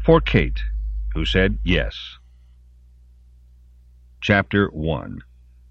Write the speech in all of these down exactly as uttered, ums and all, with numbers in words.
for Kate, who said yes. Chapter one.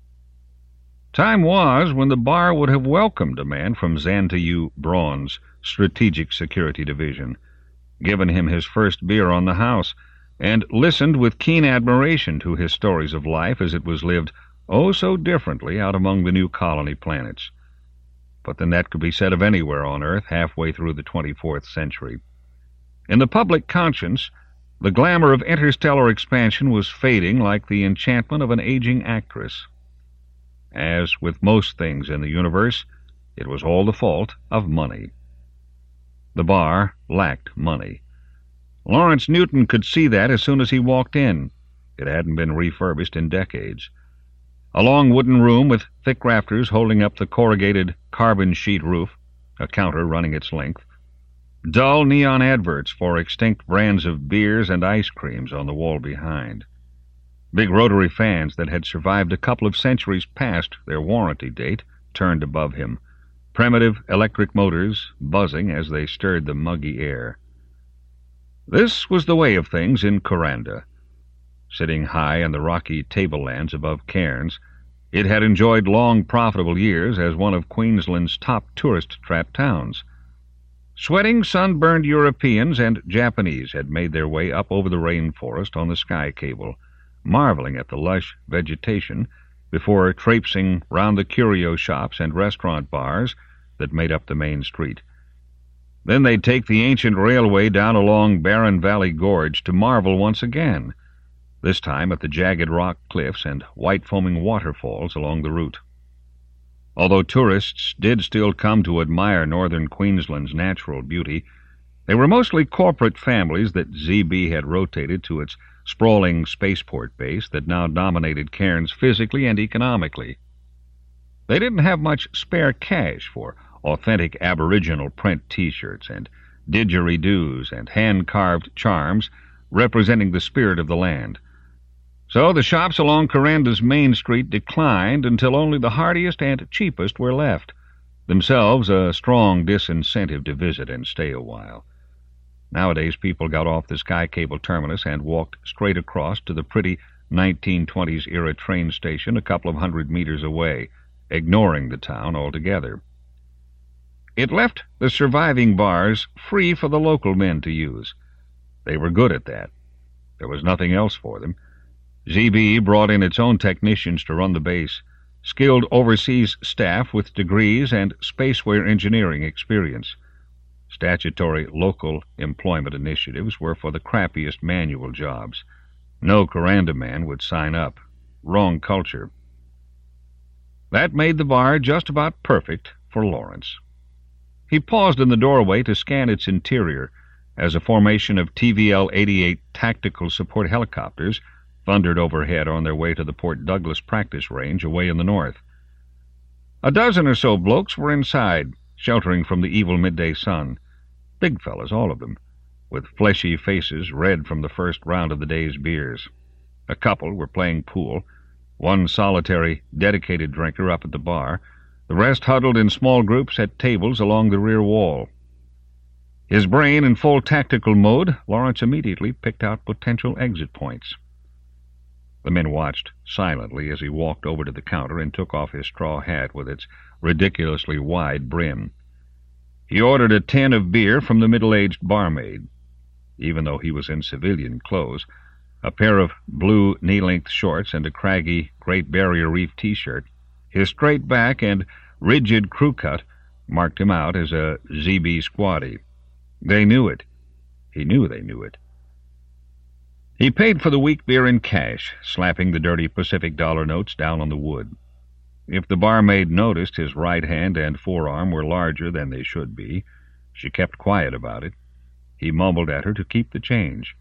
Time was when the bar would have welcomed a man from Xantayu Braun's Strategic Security Division, given him his first beer on the house, and listened with keen admiration to his stories of life as it was lived oh so differently out among the new colony planets. But then that could be said of anywhere on Earth halfway through the twenty-fourth century. In the public conscience, the glamour of interstellar expansion was fading like the enchantment of an aging actress. As with most things in the universe, it was all the fault of money. The bar lacked money. Lawrence Newton could see that as soon as he walked in. It hadn't been refurbished in decades. A long wooden room with thick rafters holding up the corrugated carbon sheet roof, a counter running its length. Dull neon adverts for extinct brands of beers and ice creams on the wall behind. Big rotary fans that had survived a couple of centuries past their warranty date turned above him, primitive electric motors buzzing as they stirred the muggy air. This was the way of things in Kuranda. Sitting high in the rocky tablelands above Cairns, it had enjoyed long profitable years as one of Queensland's top tourist-trap towns. Sweating, sunburned Europeans and Japanese had made their way up over the rainforest on the sky cable, marveling at the lush vegetation before traipsing round the curio shops and restaurant bars that made up the main street. Then they'd take the ancient railway down along Barren Valley Gorge to marvel once again, this time at the jagged rock cliffs and white foaming waterfalls along the route. Although tourists did still come to admire northern Queensland's natural beauty, they were mostly corporate families that Z B had rotated to its sprawling spaceport base that now dominated Cairns physically and economically. They didn't have much spare cash for authentic Aboriginal print T-shirts and didgeridoos and hand-carved charms representing the spirit of the land. So the shops along Kuranda's main street declined until only the hardiest and cheapest were left, themselves a strong disincentive to visit and stay a while. Nowadays people got off the Sky Cable terminus and walked straight across to the pretty nineteen twenties-era train station a couple of hundred meters away, ignoring the town altogether. It left the surviving bars free for the local men to use. They were good at that. There was nothing else for them. Z B brought in its own technicians to run the base, skilled overseas staff with degrees and spaceware engineering experience. Statutory local employment initiatives were for the crappiest manual jobs. No Kuranda man would sign up. Wrong culture. That made the bar just about perfect for Lawrence. He paused in the doorway to scan its interior as a formation of T V L eighty-eight tactical support helicopters thundered overhead on their way to the Port Douglas practice range away in the north. A dozen or so blokes were inside, sheltering from the evil midday sun. Big fellas, all of them, with fleshy faces red from the first round of the day's beers. A couple were playing pool, one solitary, dedicated drinker up at the bar, the rest huddled in small groups at tables along the rear wall. His brain in full tactical mode, Lawrence immediately picked out potential exit points. The men watched silently as he walked over to the counter and took off his straw hat with its ridiculously wide brim. He ordered a tin of beer from the middle-aged barmaid. Even though he was in civilian clothes, a pair of blue knee-length shorts and a craggy Great Barrier Reef T-shirt, his straight back and rigid crew cut marked him out as a Z B squatty. They knew it. He knew they knew it. He paid for the weak beer in cash, slapping the dirty Pacific dollar notes down on the wood. If the barmaid noticed his right hand and forearm were larger than they should be, she kept quiet about it. He mumbled at her to keep the change.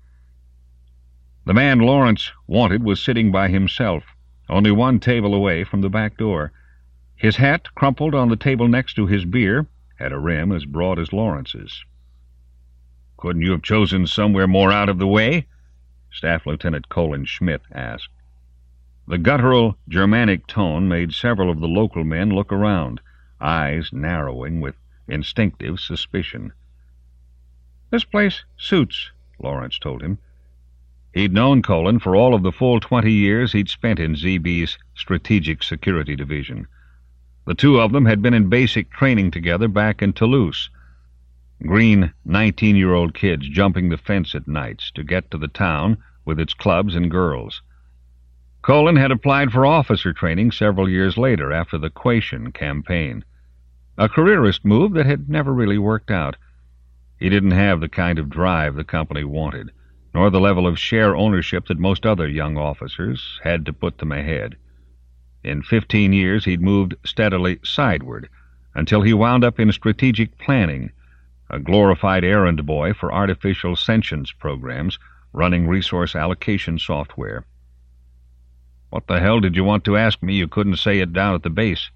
The man Lawrence wanted was sitting by himself, only one table away from the back door. His hat, crumpled on the table next to his beer, had a rim as broad as Lawrence's. "Couldn't you have chosen somewhere more out of the way?" Staff Lieutenant Colin Schmidt asked. The guttural Germanic tone made several of the local men look around, eyes narrowing with instinctive suspicion. "This place suits," Lawrence told him. He'd known Colin for all of the full twenty years he'd spent in Z B's Strategic Security Division. The two of them had been in basic training together back in Toulouse. Green nineteen-year-old kids jumping the fence at nights to get to the town with its clubs and girls. Colin had applied for officer training several years later after the Quaitian campaign, a careerist move that had never really worked out. He didn't have the kind of drive the company wanted, nor the level of share ownership that most other young officers had to put them ahead. In fifteen years he'd moved steadily sideward until he wound up in strategic planning, a glorified errand boy for artificial sentience programs running resource allocation software. "What the hell did you want to ask me you couldn't say it down at the base?"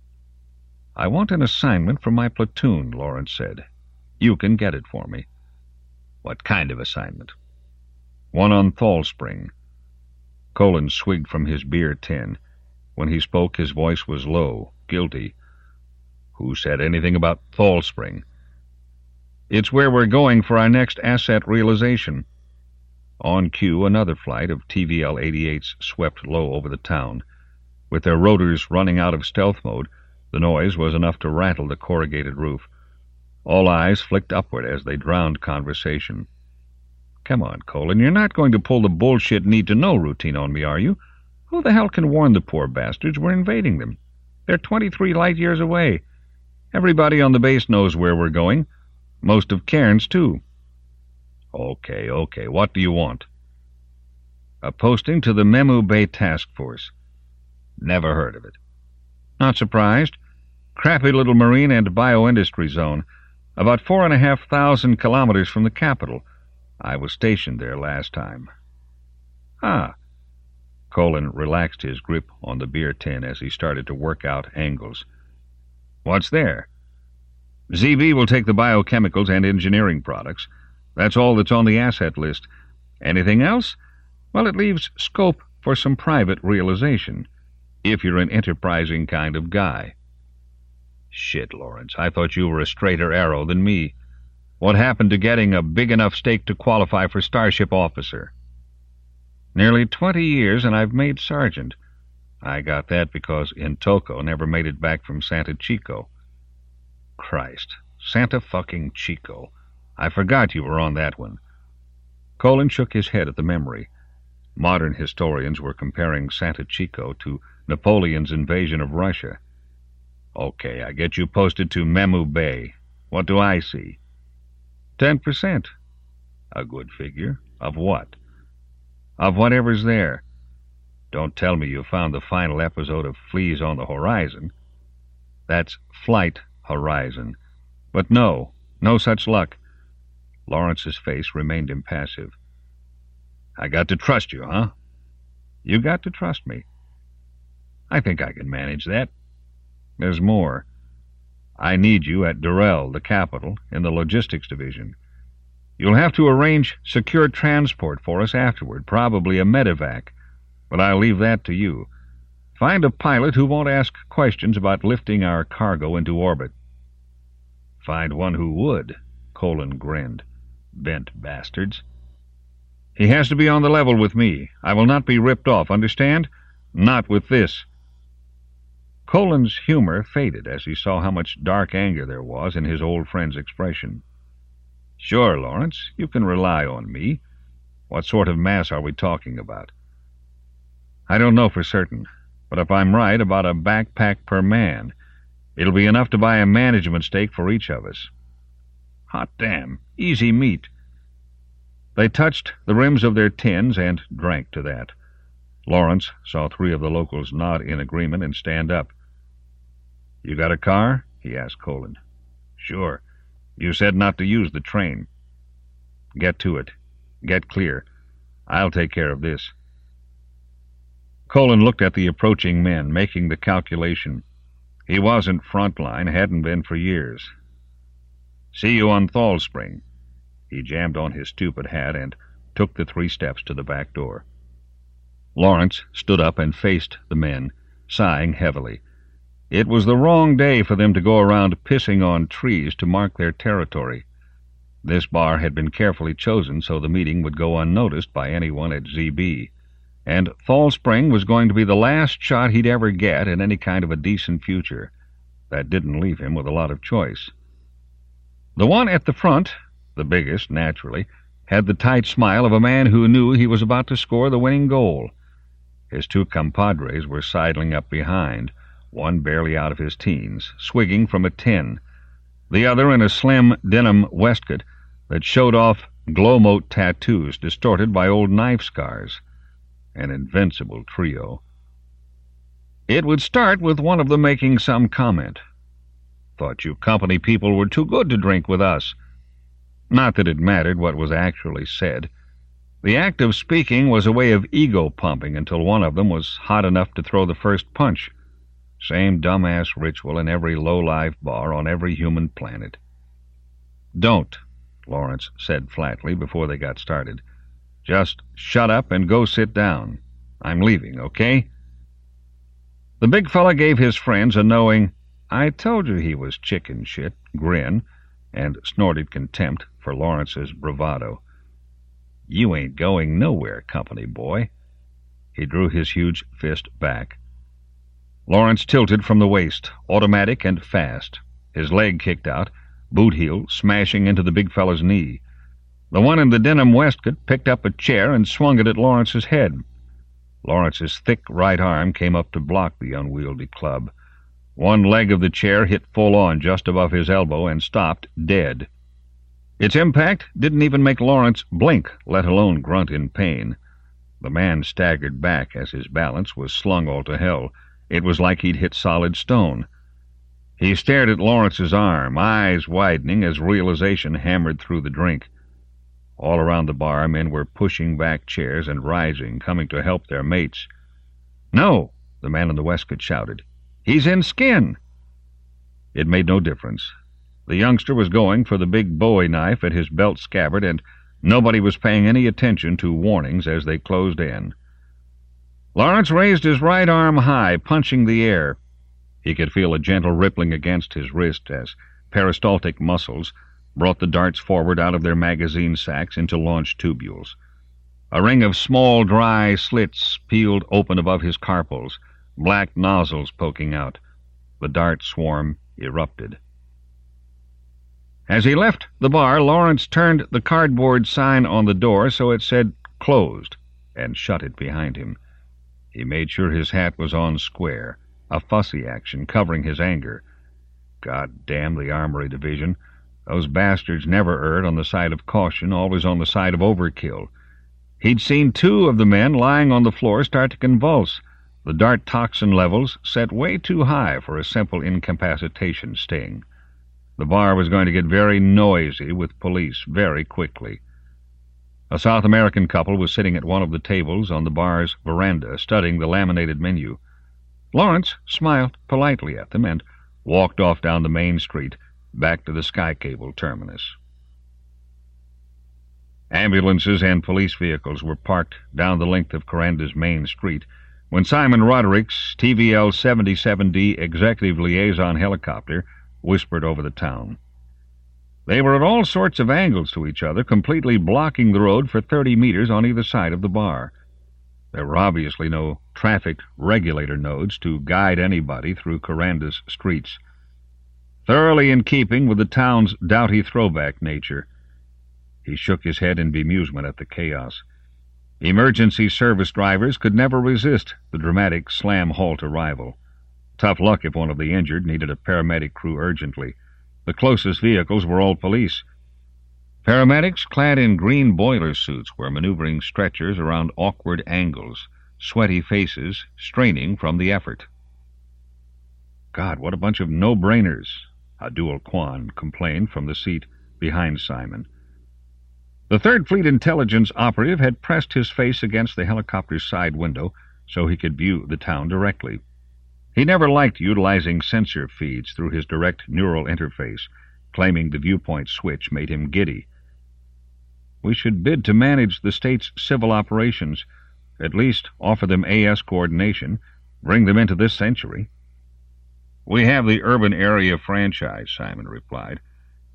"I want an assignment for my platoon," Lawrence said. "You can get it for me." "What kind of assignment?" "One on Thalspring." Colin swigged from his beer tin. When he spoke, his voice was low, guilty. "Who said anything about Thalspring?" "It's where we're going for our next asset realization." On cue, another flight of T V L eighty-eights swept low over the town. With their rotors running out of stealth mode, the noise was enough to rattle the corrugated roof. All eyes flicked upward as they drowned conversation. "Come on, Colin, you're not going to pull the bullshit need-to-know routine on me, are you? Who the hell can warn the poor bastards we're invading them? They're twenty-three light-years away. Everybody on the base knows where we're going. Most of Cairns, too." "Okay, okay. What do you want?" "A posting to the Memu Bay Task Force." "Never heard of it." "Not surprised. Crappy little marine and bioindustry zone. About four and a half thousand kilometers from the capital. I was stationed there last time." "Ah." Colin relaxed his grip on the beer tin as he started to work out angles. "What's there?" "Z B will take the biochemicals and engineering products. That's all that's on the asset list. Anything else? Well, it leaves scope for some private realization, if you're an enterprising kind of guy." "Shit, Lawrence, I thought you were a straighter arrow than me. What happened to getting a big enough stake to qualify for Starship Officer?" "Nearly twenty years, and I've made sergeant. I got that because Intoko never made it back from Santa Chico." "Christ, Santa fucking Chico. I forgot you were on that one." Colin shook his head at the memory. Modern historians were comparing Santa Chico to Napoleon's invasion of Russia. "Okay, I get you posted to Memu Bay. What do I see?" Ten percent. "A good figure. Of what?" "Of whatever's there. Don't tell me you found the final episode of Fleas on the Horizon." "That's Flight Horizon. But no, no such luck." Lawrence's face remained impassive. "I got to trust you, huh?" "You got to trust me." "I think I can manage that." "There's more. I need you at Durrell, the capital, in the logistics division. You'll have to arrange secure transport for us afterward, probably a medevac, but I'll leave that to you. Find a pilot who won't ask questions about lifting our cargo into orbit." "Find one who would," Colin grinned. "Bent bastards." "He has to be on the level with me. I will not be ripped off, understand? Not with this." Colin's humor faded as he saw how much dark anger there was in his old friend's expression. "Sure, Lawrence, you can rely on me. What sort of mass are we talking about?" "I don't know for certain, but if I'm right about a backpack per man, it'll be enough to buy a management stake for each of us." "Hot damn, easy meat." They touched the rims of their tins and drank to that. Lawrence saw three of the locals nod in agreement and stand up. "You got a car?" he asked Colin. "Sure. You said not to use the train." "Get to it. Get clear. I'll take care of this." Colin looked at the approaching men, making the calculation. He wasn't frontline, hadn't been for years. "See you on Thalspring." He jammed on his stupid hat and took the three steps to the back door. Lawrence stood up and faced the men, sighing heavily. It was the wrong day for them to go around pissing on trees to mark their territory. This bar had been carefully chosen so the meeting would go unnoticed by anyone at Z B, and Fall Spring was going to be the last shot he'd ever get at any kind of a decent future. That didn't leave him with a lot of choice. The one at the front, the biggest, naturally, had the tight smile of a man who knew he was about to score the winning goal. His two compadres were sidling up behind, one barely out of his teens, swigging from a tin, the other in a slim denim waistcoat that showed off glow-mote tattoos distorted by old knife scars. An invincible trio. It would start with one of them making some comment. "Thought you company people were too good to drink with us." Not that it mattered what was actually said. The act of speaking was a way of ego-pumping until one of them was hot enough to throw the first punch. Same dumbass ritual in every low-life bar on every human planet. "Don't," Lawrence said flatly before they got started. "Just shut up and go sit down. I'm leaving, okay?" The big fella gave his friends a knowing, "I told you he was chicken shit," grin, and snorted contempt for Lawrence's bravado. "You ain't going nowhere, company boy." He drew his huge fist back. Lawrence tilted from the waist, automatic and fast. His leg kicked out, boot heel smashing into the big fella's knee. The one in the denim waistcoat picked up a chair and swung it at Lawrence's head. Lawrence's thick right arm came up to block the unwieldy club. One leg of the chair hit full on just above his elbow and stopped dead. Its impact didn't even make Lawrence blink, let alone grunt in pain. The man staggered back as his balance was slung all to hell. It was like he'd hit solid stone. He stared at Lawrence's arm, eyes widening as realization hammered through the drink. All around the bar, men were pushing back chairs and rising, coming to help their mates. "No!" the man in the waistcoat shouted. "He's in skin!" It made no difference. The youngster was going for the big Bowie knife at his belt scabbard, and nobody was paying any attention to warnings as they closed in. Lawrence raised his right arm high, punching the air. He could feel a gentle rippling against his wrist as peristaltic muscles brought the darts forward out of their magazine sacks into launch tubules. A ring of small, dry slits peeled open above his carpals, black nozzles poking out. The dart swarm erupted. As he left the bar, Lawrence turned the cardboard sign on the door so it said "Closed," and shut it behind him. He made sure his hat was on square, a fussy action covering his anger. God damn the Armory Division. Those bastards never erred on the side of caution, always on the side of overkill. He'd seen two of the men lying on the floor start to convulse, the dart toxin levels set way too high for a simple incapacitation sting. The bar was going to get very noisy with police very quickly. A South American couple was sitting at one of the tables on the bar's veranda, studying the laminated menu. Lawrence smiled politely at them and walked off down the main street, back to the Sky Cable terminus. Ambulances and police vehicles were parked down the length of Coranda's main street when Simon Roderick's T V L seventy-seven D executive liaison helicopter whispered over the town. They were at all sorts of angles to each other, completely blocking the road for thirty meters on either side of the bar. There were obviously no traffic regulator nodes to guide anybody through Coranda's streets. Thoroughly in keeping with the town's doughty throwback nature. He shook his head in bemusement at the chaos. Emergency service drivers could never resist the dramatic slam-halt arrival. Tough luck if one of the injured needed a paramedic crew urgently. The closest vehicles were all police. Paramedics clad in green boiler suits were maneuvering stretchers around awkward angles, sweaty faces straining from the effort. God, what a bunch of no-brainers, Abdul Kwan complained from the seat behind Simon. The Third Fleet intelligence operative had pressed his face against the helicopter's side window so he could view the town directly. He never liked utilizing sensor feeds through his direct neural interface, claiming the viewpoint switch made him giddy. We should bid to manage the state's civil operations, at least offer them A S coordination, bring them into this century. We have the urban area franchise, Simon replied,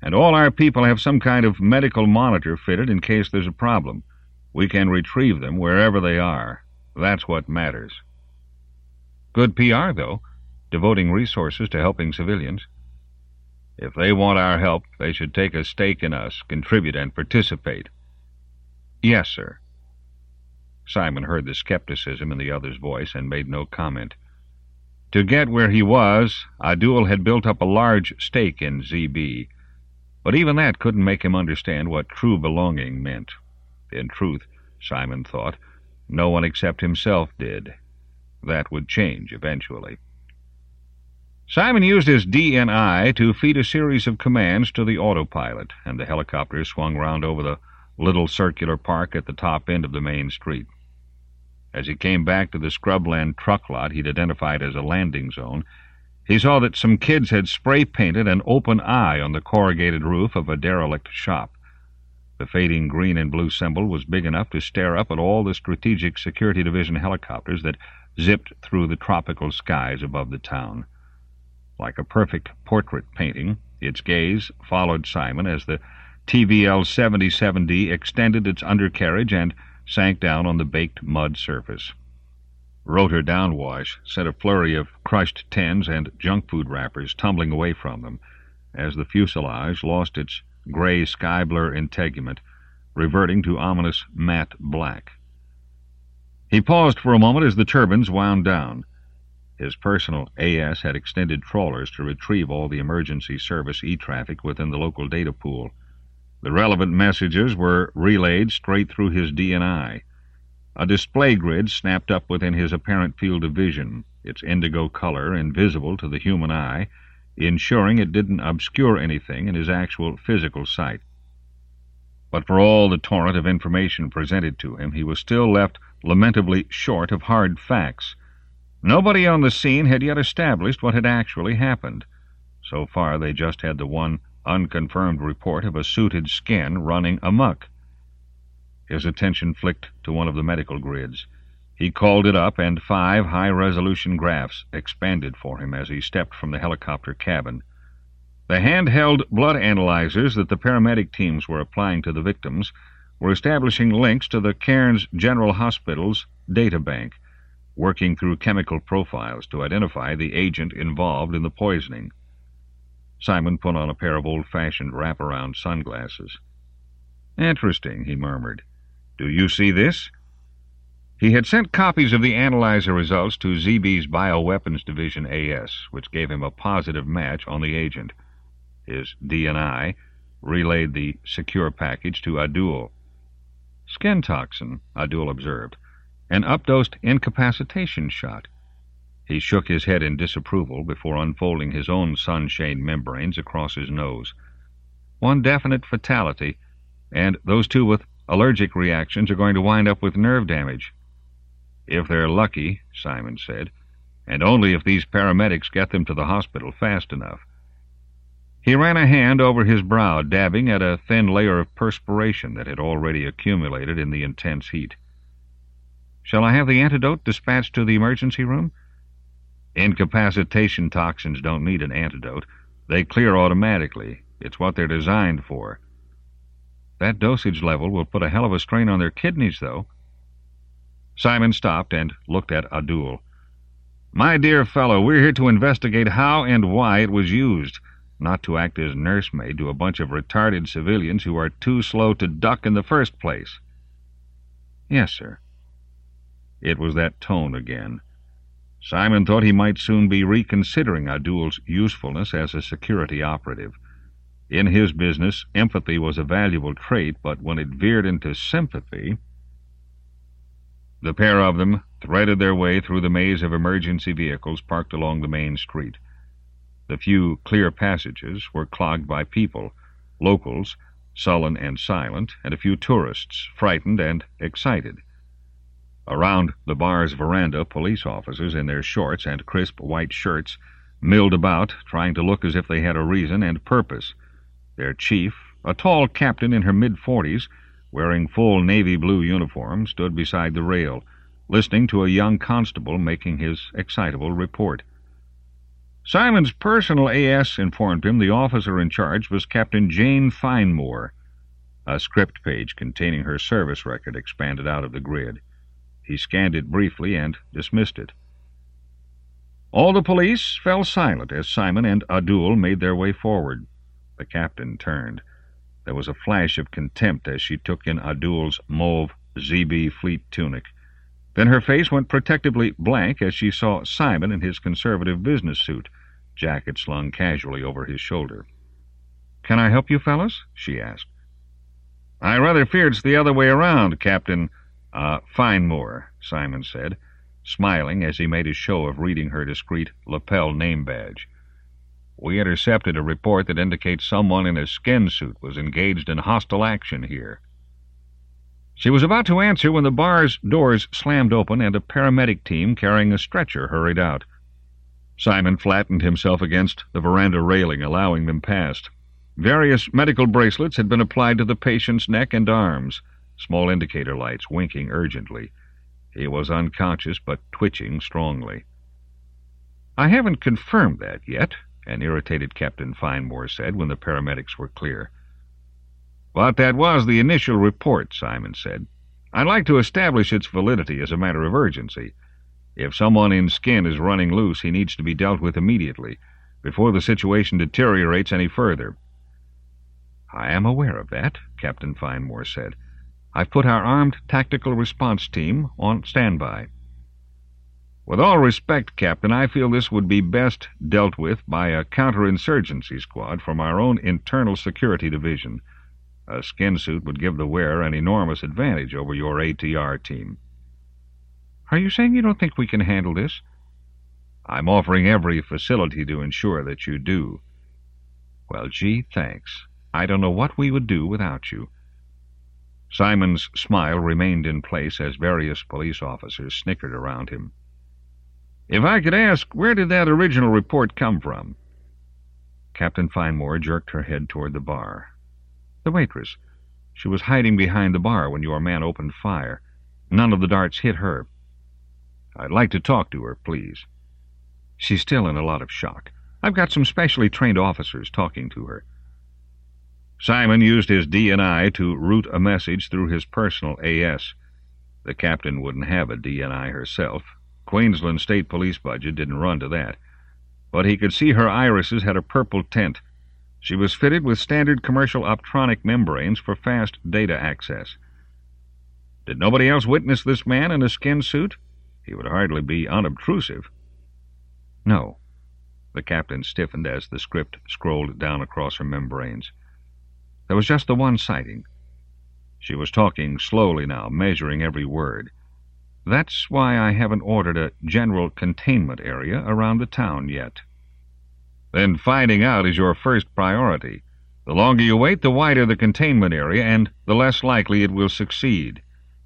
And all our people have some kind of medical monitor fitted in case there's a problem. We can retrieve them wherever they are. That's what matters. Good P R, though, devoting resources to helping civilians. If they want our help, they should take a stake in us, contribute, and participate. Yes, sir. Simon heard the skepticism in the other's voice and made no comment. To get where he was, Abdul had built up a large stake in Z B, but even that couldn't make him understand what true belonging meant. In truth, Simon thought, no one except himself did. That would change eventually. Simon used his D N I to feed a series of commands to the autopilot, and the helicopter swung round over the little circular park at the top end of the main street. As he came back to the scrubland truck lot he'd identified as a landing zone, he saw that some kids had spray-painted an open eye on the corrugated roof of a derelict shop. The fading green and blue symbol was big enough to stare up at all the Strategic Security Division helicopters that zipped through the tropical skies above the town. Like a perfect portrait painting, its gaze followed Simon as the T V L seventy-seven D extended its undercarriage and sank down on the baked mud surface. Rotor downwash sent a flurry of crushed tins and junk food wrappers tumbling away from them as the fuselage lost its gray sky-blur integument, reverting to ominous matte black. He paused for a moment as the turbines wound down. His personal A S had extended trawlers to retrieve all the emergency service e-traffic within the local data pool. The relevant messages were relayed straight through his D N I. A display grid snapped up within his apparent field of vision, its indigo color invisible to the human eye, ensuring it didn't obscure anything in his actual physical sight. But for all the torrent of information presented to him, he was still left lamentably short of hard facts. Nobody on the scene had yet established what had actually happened. So far they just had the one unconfirmed report of a suited skin running amok. His attention flicked to one of the medical grids. He called it up, and five high-resolution graphs expanded for him as he stepped from the helicopter cabin. The handheld blood analyzers that the paramedic teams were applying to the victims were establishing links to the Cairns General Hospital's data bank, working through chemical profiles to identify the agent involved in the poisoning. Simon put on a pair of old-fashioned wraparound sunglasses. "Interesting," he murmured. "Do you see this?" He had sent copies of the analyzer results to Z B's Bioweapons Division A S, which gave him a positive match on the agent. His D N I relayed the secure package to Abdul. "Skin toxin," Abdul observed. "An updosed incapacitation shot." He shook his head in disapproval before unfolding his own sunshade membranes across his nose. "One definite fatality, and those two with allergic reactions are going to wind up with nerve damage." "If they're lucky," Simon said, "and only if these paramedics get them to the hospital fast enough." He ran a hand over his brow, dabbing at a thin layer of perspiration that had already accumulated in the intense heat. "Shall I have the antidote dispatched to the emergency room?" "Incapacitation toxins don't need an antidote. They clear automatically. It's what they're designed for." "That dosage level will put a hell of a strain on their kidneys, though." Simon stopped and looked at Abdul. "My dear fellow, we're here to investigate how and why it was used, not to act as nursemaid to a bunch of retarded civilians who are too slow to duck in the first place." "Yes, sir." It was that tone again. Simon thought he might soon be reconsidering Abdul's usefulness as a security operative. In his business, empathy was a valuable trait, but when it veered into sympathy... The pair of them threaded their way through the maze of emergency vehicles parked along the main street. The few clear passages were clogged by people, locals, sullen and silent, and a few tourists, frightened and excited. Around the bar's veranda, police officers in their shorts and crisp white shirts milled about, trying to look as if they had a reason and purpose. Their chief, a tall captain in her mid-forties, wearing full navy blue uniform, stood beside the rail, listening to a young constable making his excitable report. Simon's personal A S informed him the officer in charge was Captain Jane Finemore. A script page containing her service record expanded out of the grid. He scanned it briefly and dismissed it. All the police fell silent as Simon and Adul made their way forward. The captain turned. There was a flash of contempt as she took in Adul's mauve Z B Fleet tunic. Then her face went protectively blank as she saw Simon in his conservative business suit, jacket slung casually over his shoulder. "Can I help you, fellas?" she asked. "I rather fear it's the other way around, Captain uh, Finemore," Simon said, smiling as he made a show of reading her discreet lapel name badge. "We intercepted a report that indicates someone in a skin suit was engaged in hostile action here." She was about to answer when the bar's doors slammed open and a paramedic team carrying a stretcher hurried out. Simon flattened himself against the veranda railing, allowing them past. Various medical bracelets had been applied to the patient's neck and arms, small indicator lights winking urgently. He was unconscious but twitching strongly. "I haven't confirmed that yet," an irritated Captain Finemore said when the paramedics were clear. "But that was the initial report," Simon said. "I'd like to establish its validity as a matter of urgency. If someone in skin is running loose, he needs to be dealt with immediately, before the situation deteriorates any further." "I am aware of that," Captain Finemore said. "I've put our armed tactical response team on standby." "With all respect, Captain, I feel this would be best dealt with by a counterinsurgency squad from our own internal security division. A skin suit would give the wearer an enormous advantage over your A T R team." "Are you saying you don't think we can handle this?" "I'm offering every facility to ensure that you do." "Well, gee, thanks. I don't know what we would do without you." Simon's smile remained in place as various police officers snickered around him. "If I could ask, where did that original report come from?" Captain Finemore jerked her head toward the bar. "The waitress. She was hiding behind the bar when your man opened fire. None of the darts hit her." "I'd like to talk to her, please." "She's still in a lot of shock. I've got some specially trained officers talking to her." Simon used his D N I to route a message through his personal A S. The captain wouldn't have a D N I herself. Queensland State Police budget didn't run to that. But he could see her irises had a purple tint. She was fitted with standard commercial optronic membranes for fast data access. Did nobody else witness this man in a skin suit? He would hardly be unobtrusive. "No." The captain stiffened as the script scrolled down across her membranes. "There was just the one sighting." She was talking slowly now, measuring every word. "That's why I haven't ordered a general containment area around the town yet." "Then finding out is your first priority. The longer you wait, the wider the containment area, and the less likely it will succeed."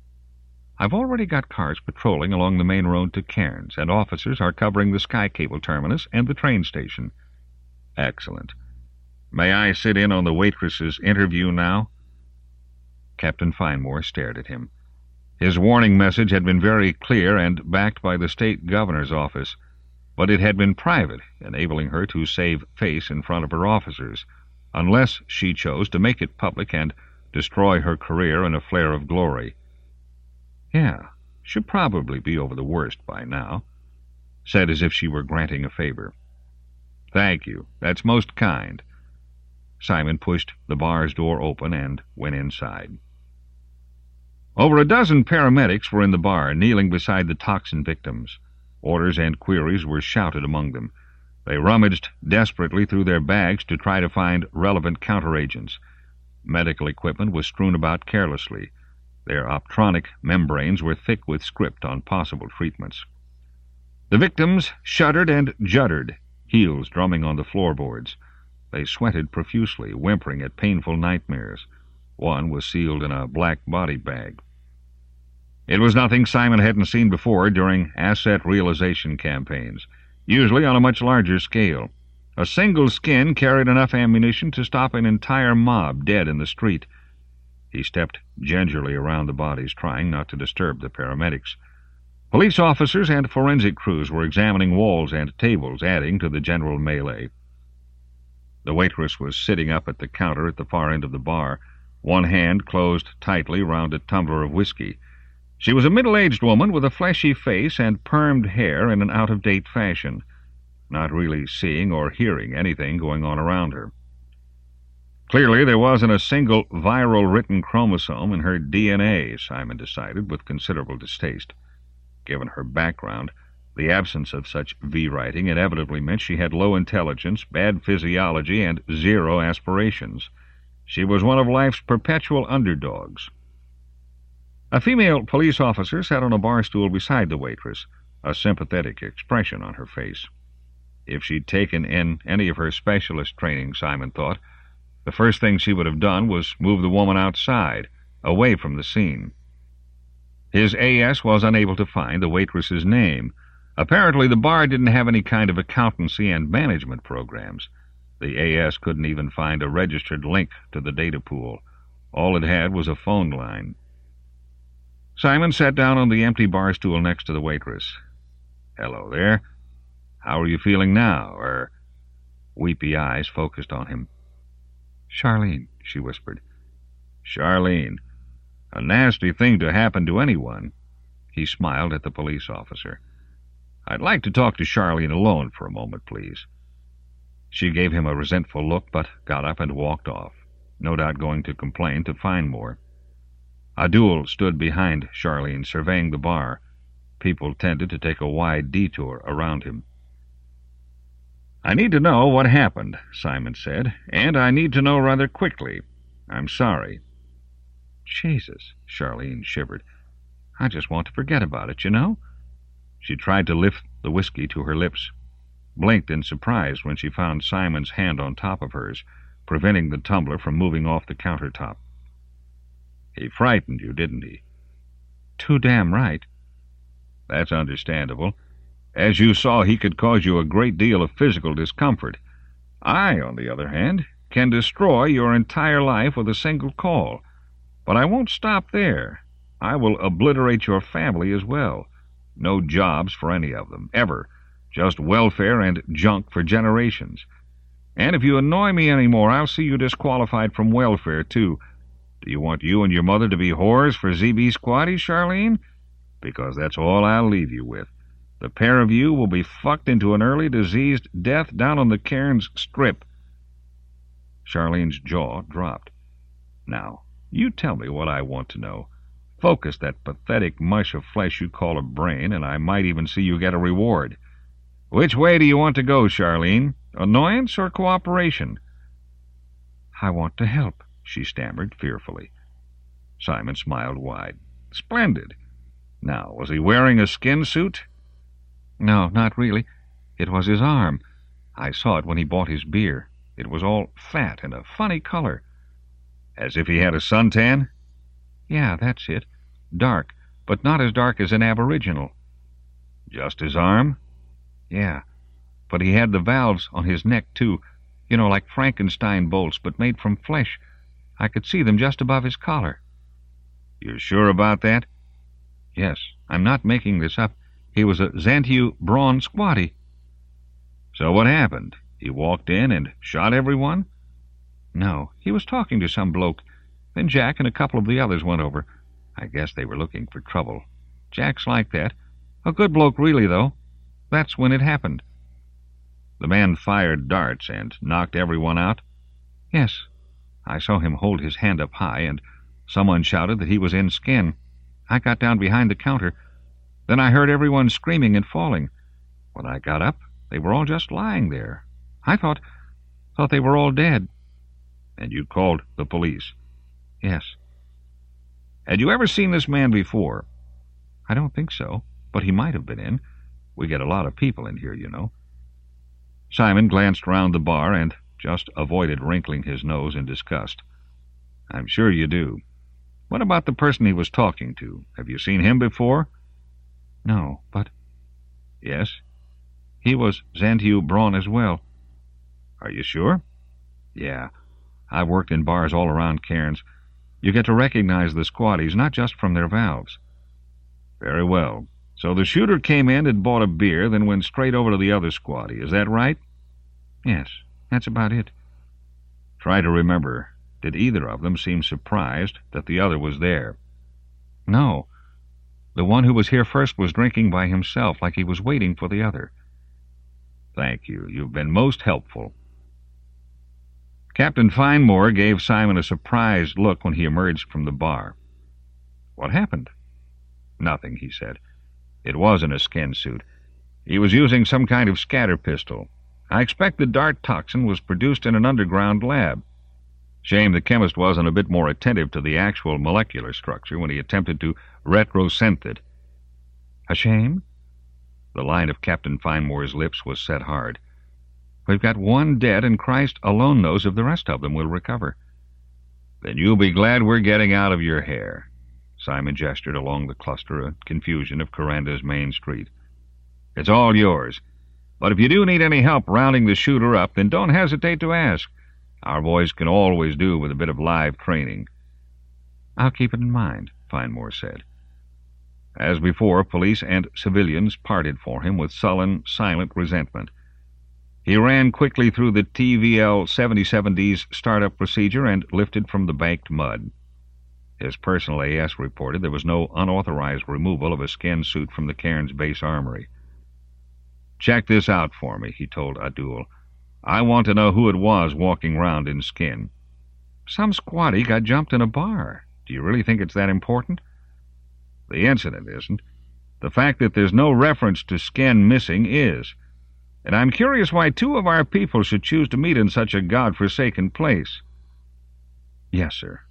"I've already got cars patrolling along the main road to Cairns, and officers are covering the Sky Cable terminus and the train station." "Excellent. May I sit in on the waitress's interview now?" Captain Finemore stared at him. His warning message had been very clear and backed by the state governor's office, but it had been private, enabling her to save face in front of her officers, unless she chose to make it public and destroy her career in a flare of glory. "Yeah, should probably be over the worst by now," said as if she were granting a favor. "Thank you. That's most kind." Simon pushed the bar's door open and went inside. Over a dozen paramedics were in the bar, kneeling beside the toxin victims. Orders and queries were shouted among them. They rummaged desperately through their bags to try to find relevant counteragents. Medical equipment was strewn about carelessly. Their optronic membranes were thick with script on possible treatments. The victims shuddered and juddered, heels drumming on the floorboards. They sweated profusely, whimpering at painful nightmares. One was sealed in a black body bag. It was nothing Simon hadn't seen before during asset realization campaigns, usually on a much larger scale. A single skin carried enough ammunition to stop an entire mob dead in the street. He stepped gingerly around the bodies, trying not to disturb the paramedics. Police officers and forensic crews were examining walls and tables, adding to the general melee. The waitress was sitting up at the counter at the far end of the bar, one hand closed tightly round a tumbler of whiskey. She was a middle-aged woman with a fleshy face and permed hair in an out-of-date fashion, not really seeing or hearing anything going on around her. Clearly, there wasn't a single viral written chromosome in her D N A, Simon decided with considerable distaste. Given her background, the absence of such V-writing inevitably meant she had low intelligence, bad physiology, and zero aspirations. She was one of life's perpetual underdogs. A female police officer sat on a bar stool beside the waitress, a sympathetic expression on her face. If she'd taken in any of her specialist training, Simon thought, the first thing she would have done was move the woman outside, away from the scene. His A S was unable to find the waitress's name. Apparently the bar didn't have any kind of accountancy and management programs. The A S couldn't even find a registered link to the data pool. All it had was a phone line. Simon sat down on the empty bar stool next to the waitress. "Hello there. How are you feeling now?" Her weepy eyes focused on him. "Charlene," she whispered. "Charlene. A nasty thing to happen to anyone." He smiled at the police officer. "I'd like to talk to Charlene alone for a moment, please." She gave him a resentful look, but got up and walked off, no doubt going to complain to Finemore. Abdul stood behind Charlene, surveying the bar. People tended to take a wide detour around him. "I need to know what happened," Simon said, "and I need to know rather quickly. I'm sorry." "Jesus," Charlene shivered. "I just want to forget about it, you know?" She tried to lift the whiskey to her lips, blinked in surprise when she found Simon's hand on top of hers, preventing the tumbler from moving off the countertop. "He frightened you, didn't he?" "Too damn right." "That's understandable. As you saw, he could cause you a great deal of physical discomfort. I, on the other hand, can destroy your entire life with a single call. But I won't stop there. I will obliterate your family as well. No jobs for any of them, ever. Just welfare and junk for generations. And if you annoy me any more, I'll see you disqualified from welfare, too. Do you want you and your mother to be whores for Z B Squatty, Charlene? Because that's all I'll leave you with. The pair of you will be fucked into an early diseased death down on the Cairns Strip." Charlene's jaw dropped. "Now, you tell me what I want to know. Focus that pathetic mush of flesh you call a brain, and I might even see you get a reward. Which way do you want to go, Charlene? Annoyance or cooperation?" "I want to help," she stammered fearfully. Simon smiled wide. "Splendid. Now, was he wearing a skin suit?" "No, not really. It was his arm. I saw it when he bought his beer. It was all fat and a funny color." "As if he had a suntan?" "Yeah, that's it. Dark, but not as dark as an aboriginal." "Just his arm?" "Yeah, but he had the valves on his neck, too. You know, like Frankenstein bolts, but made from flesh. I could see them just above his collar." "You're sure about that?" "Yes, I'm not making this up. He was a Xantiu Braun Squatty." "So what happened? He walked in and shot everyone?" "No, he was talking to some bloke. Then Jack and a couple of the others went over. I guess they were looking for trouble. Jack's like that. A good bloke, really, though. That's when it happened." "The man fired darts and knocked everyone out?" "Yes. I saw him hold his hand up high, and someone shouted that he was in skin. I got down behind the counter. Then I heard everyone screaming and falling. When I got up, they were all just lying there. I thought, thought they were all dead." "And you called the police?" "Yes." "Had you ever seen this man before?" "I don't think so, but he might have been in. We get a lot of people in here, you know." Simon glanced round the bar and just avoided wrinkling his nose in disgust. "I'm sure you do. What about the person he was talking to? Have you seen him before?" "No, but—" "Yes?" "He was Xantiu Braun as well." "Are you sure?" "Yeah. I've worked in bars all around Cairns. You get to recognize the squatties, not just from their valves." "Very well. So the shooter came in and bought a beer, then went straight over to the other squatty. Is that right? Yes, that's about it. Try to remember. Did either of them seem surprised that the other was there? No. The one who was here first was drinking by himself, like he was waiting for the other. Thank you. You've been most helpful. Captain Finemore gave Simon a surprised look when he emerged from the bar. What happened? Nothing, he said. It wasn't a skin suit. He was using some kind of scatter pistol. I expect the dart toxin was produced in an underground lab. Shame the chemist wasn't a bit more attentive to the actual molecular structure when he attempted to retrosynth it. A shame? The line of Captain Finemore's lips was set hard. We've got one dead, and Christ alone knows if the rest of them will recover. Then you'll be glad we're getting out of your hair. Simon gestured along the cluster of confusion of Coranda's main street. It's all yours. But if you do need any help rounding the shooter up, then don't hesitate to ask. Our boys can always do with a bit of live training. I'll keep it in mind, Finemore said. As before, police and civilians parted for him with sullen, silent resentment. He ran quickly through the T V L seventy-seven D's startup procedure and lifted from the banked mud. His personal A S reported there was no unauthorized removal of a skin suit from the Cairns base armory. Check this out for me, he told Adul. I want to know who it was walking round in skin. Some squatty got jumped in a bar. Do you really think it's that important? The incident isn't. The fact that there's no reference to skin missing is. And I'm curious why two of our people should choose to meet in such a God-forsaken place. Yes, sir.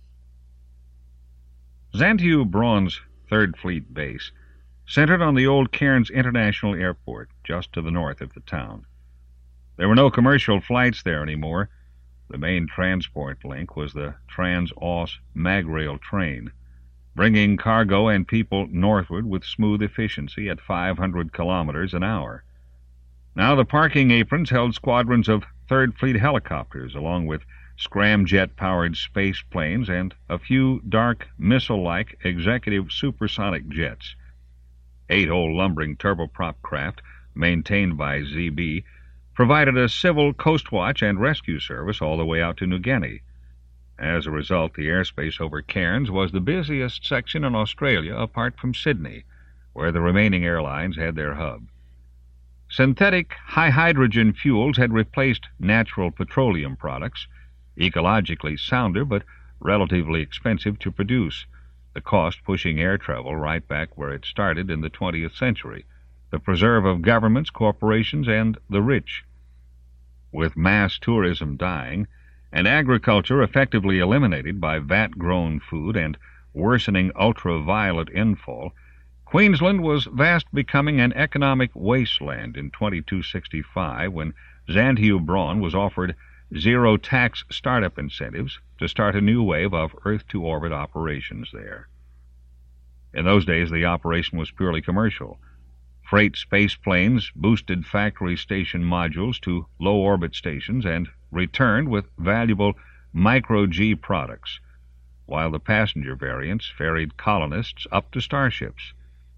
Xantiu Braun's Third Fleet Base centered on the old Cairns International Airport, just to the north of the town. There were no commercial flights there anymore. The main transport link was the Trans-Oss Magrail train, bringing cargo and people northward with smooth efficiency at five hundred kilometers an hour. Now the parking aprons held squadrons of Third Fleet helicopters, along with scramjet-powered space planes and a few dark, missile-like executive supersonic jets. Eight old lumbering turboprop craft, maintained by Z B, provided a civil coast watch and rescue service all the way out to New Guinea. As a result, the airspace over Cairns was the busiest section in Australia apart from Sydney, where the remaining airlines had their hub. Synthetic high-hydrogen fuels had replaced natural petroleum products, ecologically sounder but relatively expensive to produce, the cost pushing air travel right back where it started in the twentieth century, the preserve of governments, corporations, and the rich. With mass tourism dying, and agriculture effectively eliminated by vat-grown food and worsening ultraviolet infall, Queensland was fast becoming an economic wasteland in twenty-two sixty-five when Xantiu Braun was offered zero-tax startup incentives to start a new wave of Earth-to-orbit operations there. In those days, the operation was purely commercial. Freight space planes boosted factory station modules to low-orbit stations and returned with valuable micro-G products, while the passenger variants ferried colonists up to starships.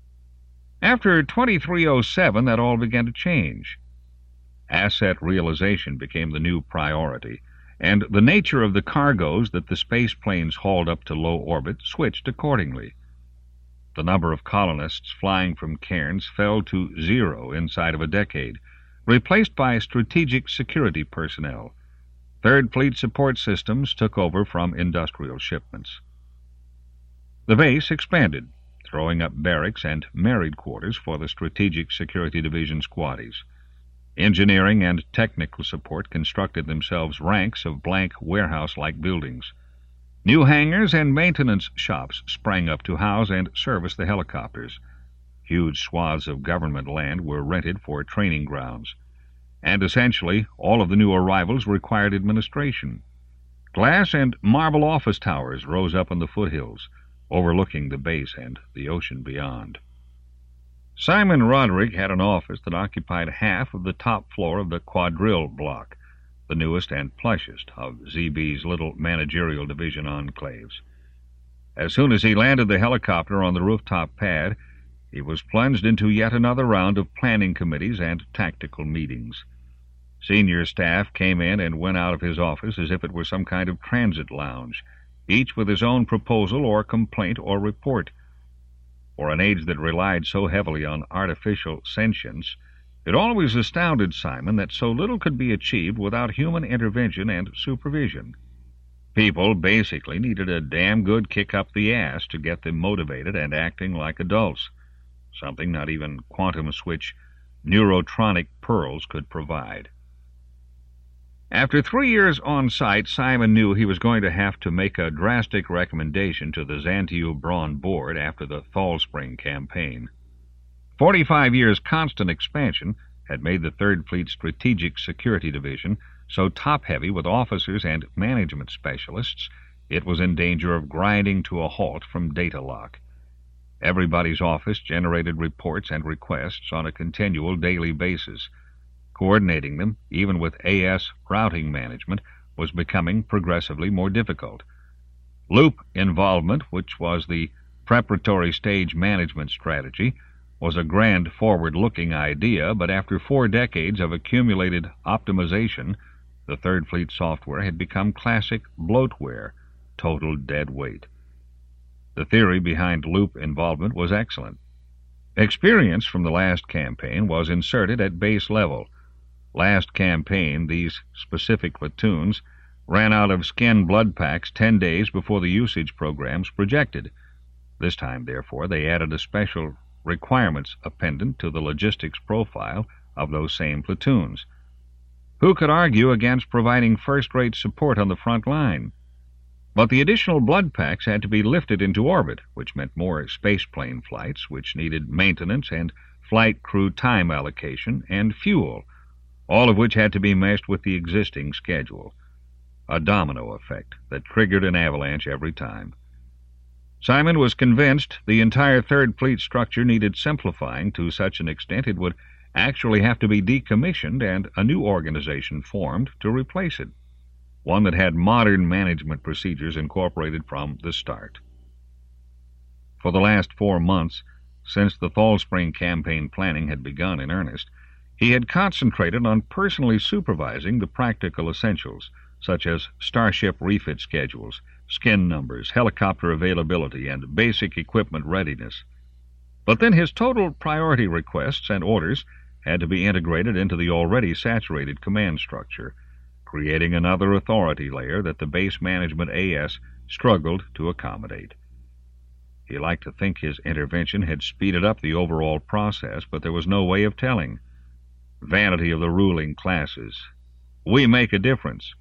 After twenty-three oh seven, that all began to change. Asset realization became the new priority, and the nature of the cargoes that the space planes hauled up to low orbit switched accordingly. The number of colonists flying from Cairns fell to zero inside of a decade, replaced by strategic security personnel. Third Fleet support systems took over from industrial shipments. The base expanded, throwing up barracks and married quarters for the Strategic Security Division squaddies. Engineering and technical support constructed themselves ranks of blank warehouse-like buildings. New hangars and maintenance shops sprang up to house and service the helicopters. Huge swaths of government land were rented for training grounds, and essentially all of the new arrivals required administration. Glass and marble office towers rose up in the foothills, overlooking the base and the ocean beyond. Simon Roderick had an office that occupied half of the top floor of the Quadrille block, the newest and plushest of Z B's little managerial division enclaves. As soon as he landed the helicopter on the rooftop pad, He was plunged into yet another round of planning committees and tactical meetings. Senior staff came in and went out of his office as if it were some kind of transit lounge, each with his own proposal or complaint or report. For an age that relied so heavily on artificial sentience, it always astounded Simon that so little could be achieved without human intervention and supervision. People basically needed a damn good kick up the ass to get them motivated and acting like adults, something not even quantum switch neurotronic pearls could provide. After three years on site, Simon knew he was going to have to make a drastic recommendation to the Xantiu Braun board after the Fall Spring campaign. Forty-five years' constant expansion had made the Third Fleet Strategic Security Division so top-heavy with officers and management specialists it was in danger of grinding to a halt from data lock. Everybody's office generated reports and requests on a continual daily basis. Coordinating them, even with A S routing management, was becoming progressively more difficult. Loop involvement, which was the preparatory stage management strategy, was a grand forward-looking idea, but after four decades of accumulated optimization, the Third Fleet software had become classic bloatware, total dead weight. The theory behind loop involvement was excellent. Experience from the last campaign was inserted at base level. Last campaign, these specific platoons ran out of skin blood packs ten days before the usage programs projected. This time, therefore, they added a special requirements appendant to the logistics profile of those same platoons. Who could argue against providing first-rate support on the front line? But the additional blood packs had to be lifted into orbit, which meant more spaceplane flights, which needed maintenance and flight crew time allocation and fuel, all of which had to be meshed with the existing schedule. A domino effect that triggered an avalanche every time. Simon was convinced the entire Third Fleet structure needed simplifying to such an extent it would actually have to be decommissioned and a new organization formed to replace it, one that had modern management procedures incorporated from the start. For the last four months, since the Fall Spring campaign planning had begun in earnest, he had concentrated on personally supervising the practical essentials, such as starship refit schedules, skin numbers, helicopter availability, and basic equipment readiness. But then his total priority requests and orders had to be integrated into the already saturated command structure, creating another authority layer that the base management A S struggled to accommodate. He liked to think his intervention had speeded up the overall process, but there was no way of telling. Vanity of the ruling classes. We make a difference.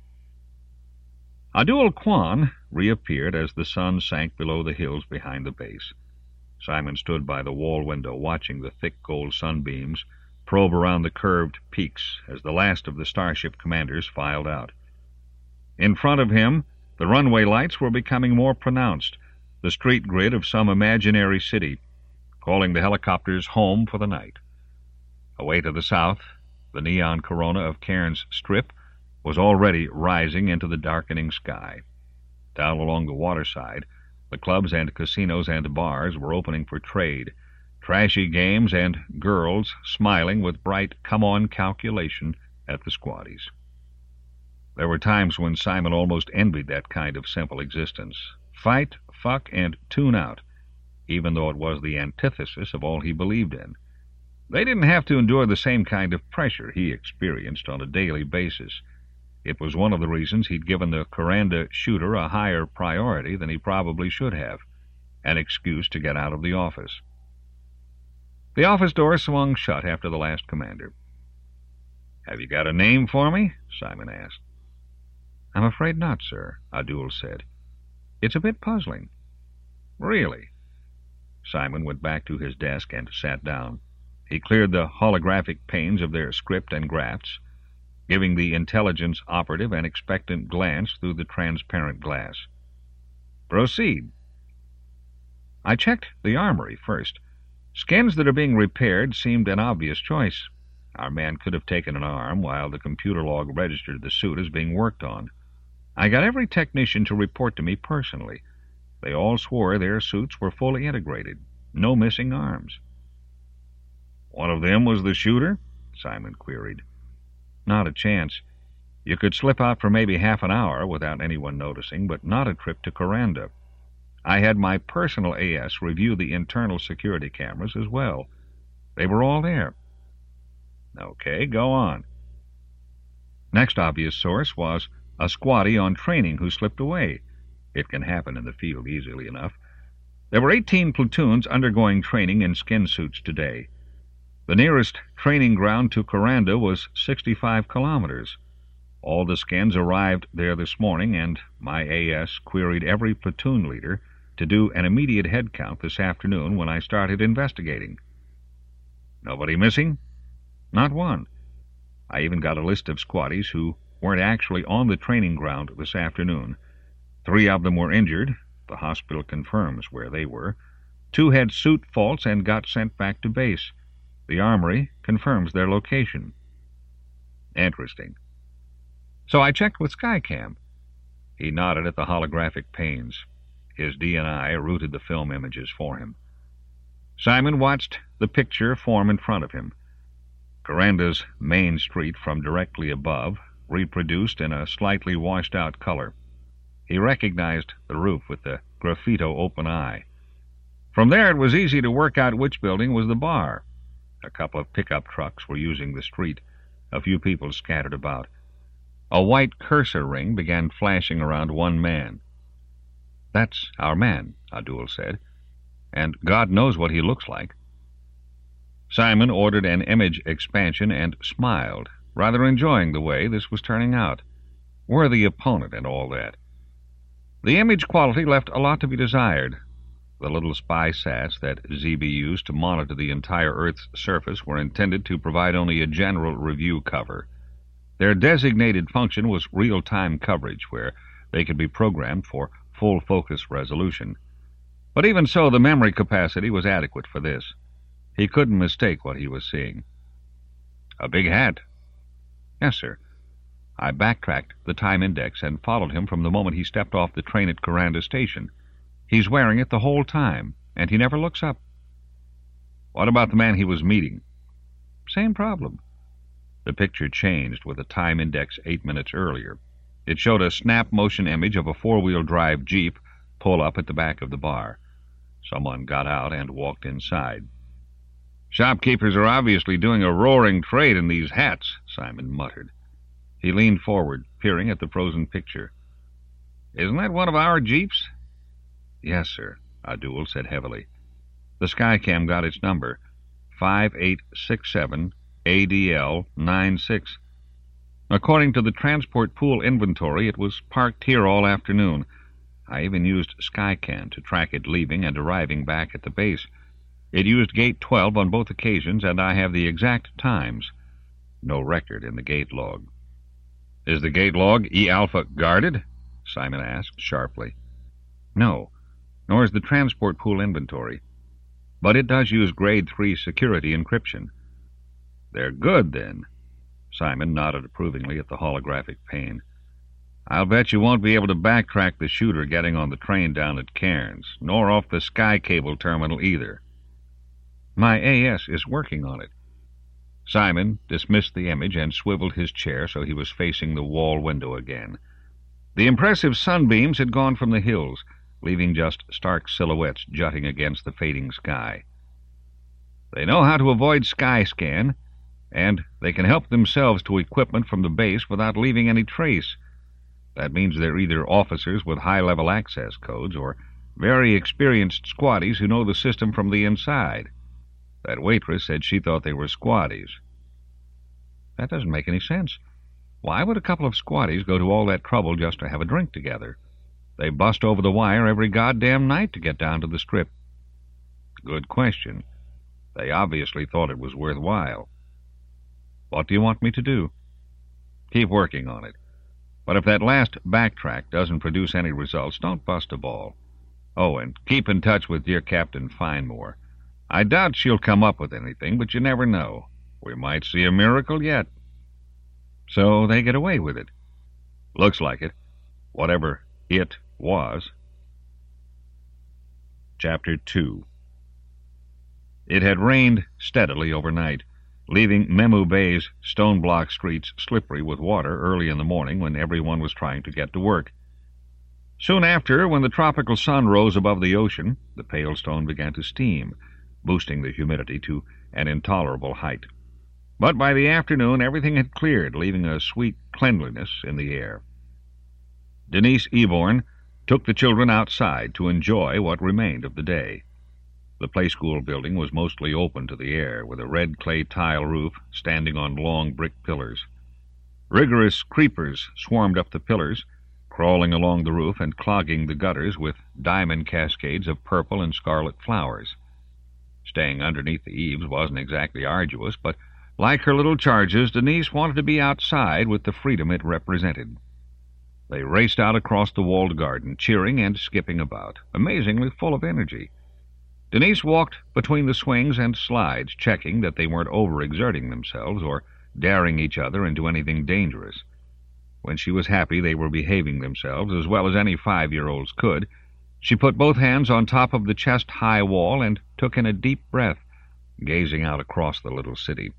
Adul Kwan reappeared as the sun sank below the hills behind the base. Simon stood by the wall window watching the thick gold sunbeams probe around the curved peaks as the last of the starship commanders filed out. In front of him, the runway lights were becoming more pronounced, the street grid of some imaginary city, calling the helicopters home for the night. Away to the south, the neon corona of Cairns Strip was already rising into the darkening sky. Down along the waterside, the clubs and casinos and bars were opening for trade, trashy games and girls smiling with bright come-on calculation at the squatties. There were times when Simon almost envied that kind of simple existence. Fight, fuck, and tune out, even though it was the antithesis of all he believed in. They didn't have to endure the same kind of pressure he experienced on a daily basis. It was one of the reasons he'd given the Kuranda shooter a higher priority than he probably should have, an excuse to get out of the office. The office door swung shut after the last commander. "Have you got a name for me?" Simon asked. "I'm afraid not, sir," Adul said. "It's a bit puzzling." "Really?" Simon went back to his desk and sat down. He cleared the holographic panes of their script and graphs, giving the intelligence operative an expectant glance through the transparent glass. "Proceed." "I checked the armory first. Skins that are being repaired seemed an obvious choice. Our man could have taken an arm while the computer log registered the suit as being worked on. I got every technician to report to me personally. They all swore their suits were fully integrated, no missing arms. One of them was the shooter? Simon queried. Not a chance. You could slip out for maybe half an hour without anyone noticing, but not a trip to Coranda. I had my personal A S review the internal security cameras as well. They were all there. Okay, go on. Next obvious source was a squatty on training who slipped away. It can happen in the field easily enough. There were eighteen platoons undergoing training in skin suits today. The nearest training ground to Coranda was sixty-five kilometers. All the skins arrived there this morning, and my A S queried every platoon leader to do an immediate head count this afternoon when I started investigating. Nobody missing? Not one. I even got a list of squatties who weren't actually on the training ground this afternoon. Three of them were injured. The hospital confirms where they were. Two had suit faults and got sent back to base. The armory confirms their location. Interesting. So I checked with Skycam. He nodded at the holographic panes. His D and I routed the film images for him. Simon watched the picture form in front of him. Coranda's main street from directly above, reproduced in a slightly washed-out color. He recognized the roof with the graffito open eye. From there it was easy to work out which building was the bar. A couple of pickup trucks were using the street. A few people scattered about. A white cursor ring began flashing around one man. "That's our man," Abdul said. "And God knows what he looks like." Simon ordered an image expansion and smiled, rather enjoying the way this was turning out. Worthy opponent and all that. The image quality left a lot to be desired. The little spy sats that Z B used to monitor the entire Earth's surface were intended to provide only a general review cover. Their designated function was real-time coverage, where they could be programmed for full focus resolution. But even so, the memory capacity was adequate for this. He couldn't mistake what he was seeing. "A big hat." "Yes, sir." I backtracked the time index and followed him from the moment he stepped off the train at Coranda Station. He's wearing it the whole time, and he never looks up. "What about the man he was meeting?" "Same problem." The picture changed with a time index eight minutes earlier. It showed a snap-motion image of a four-wheel drive Jeep pull up at the back of the bar. Someone got out and walked inside. "Shopkeepers are obviously doing a roaring trade in these hats," Simon muttered. He leaned forward, peering at the frozen picture. "Isn't that one of our Jeeps?" "Yes, sir," Abdul said heavily. "The Skycam got its number, five eight six seven A D L ninety-six. According to the transport pool inventory, it was parked here all afternoon. I even used Skycam to track it leaving and arriving back at the base. It used gate twelve on both occasions, and I have the exact times. No record in the gate log." "Is the gate log E-Alpha guarded?" Simon asked sharply. "No, nor is the transport pool inventory. But it does use grade three security encryption." "They're good, then." Simon nodded approvingly at the holographic pane. "I'll bet you won't be able to backtrack the shooter getting on the train down at Cairns, nor off the Sky Cable terminal either." "My A S is working on it." Simon dismissed the image and swiveled his chair so he was facing the wall window again. The impressive sunbeams had gone from the hills, leaving just stark silhouettes jutting against the fading sky. "They know how to avoid sky scan, and they can help themselves to equipment from the base without leaving any trace. That means they're either officers with high-level access codes or very experienced squatties who know the system from the inside. That waitress said she thought they were squatties." "That doesn't make any sense. Why would a couple of squatties go to all that trouble just to have a drink together? They bust over the wire every goddamn night to get down to the Strip." "Good question. They obviously thought it was worthwhile." "What do you want me to do?" "Keep working on it. But if that last backtrack doesn't produce any results, don't bust a ball. Oh, and keep in touch with dear Captain Finemore. I doubt she'll come up with anything, but you never know. We might see a miracle yet." "So they get away with it?" "Looks like it. Whatever it was." Chapter two. It had rained steadily overnight, leaving Memu Bay's stone-block streets slippery with water early in the morning when everyone was trying to get to work. Soon after, when the tropical sun rose above the ocean, the pale stone began to steam, boosting the humidity to an intolerable height. But by the afternoon, everything had cleared, leaving a sweet cleanliness in the air. Denise Eborn took the children outside to enjoy what remained of the day. The play-school building was mostly open to the air, with a red clay tile roof standing on long brick pillars. Rigorous creepers swarmed up the pillars, crawling along the roof and clogging the gutters with diamond cascades of purple and scarlet flowers. Staying underneath the eaves wasn't exactly arduous, but like her little charges, Denise wanted to be outside with the freedom it represented. They raced out across the walled garden, cheering and skipping about, amazingly full of energy. Denise walked between the swings and slides, checking that they weren't overexerting themselves or daring each other into anything dangerous. When she was happy they were behaving themselves as well as any five-year-olds could, she put both hands on top of the chest-high wall and took in a deep breath, gazing out across the little city.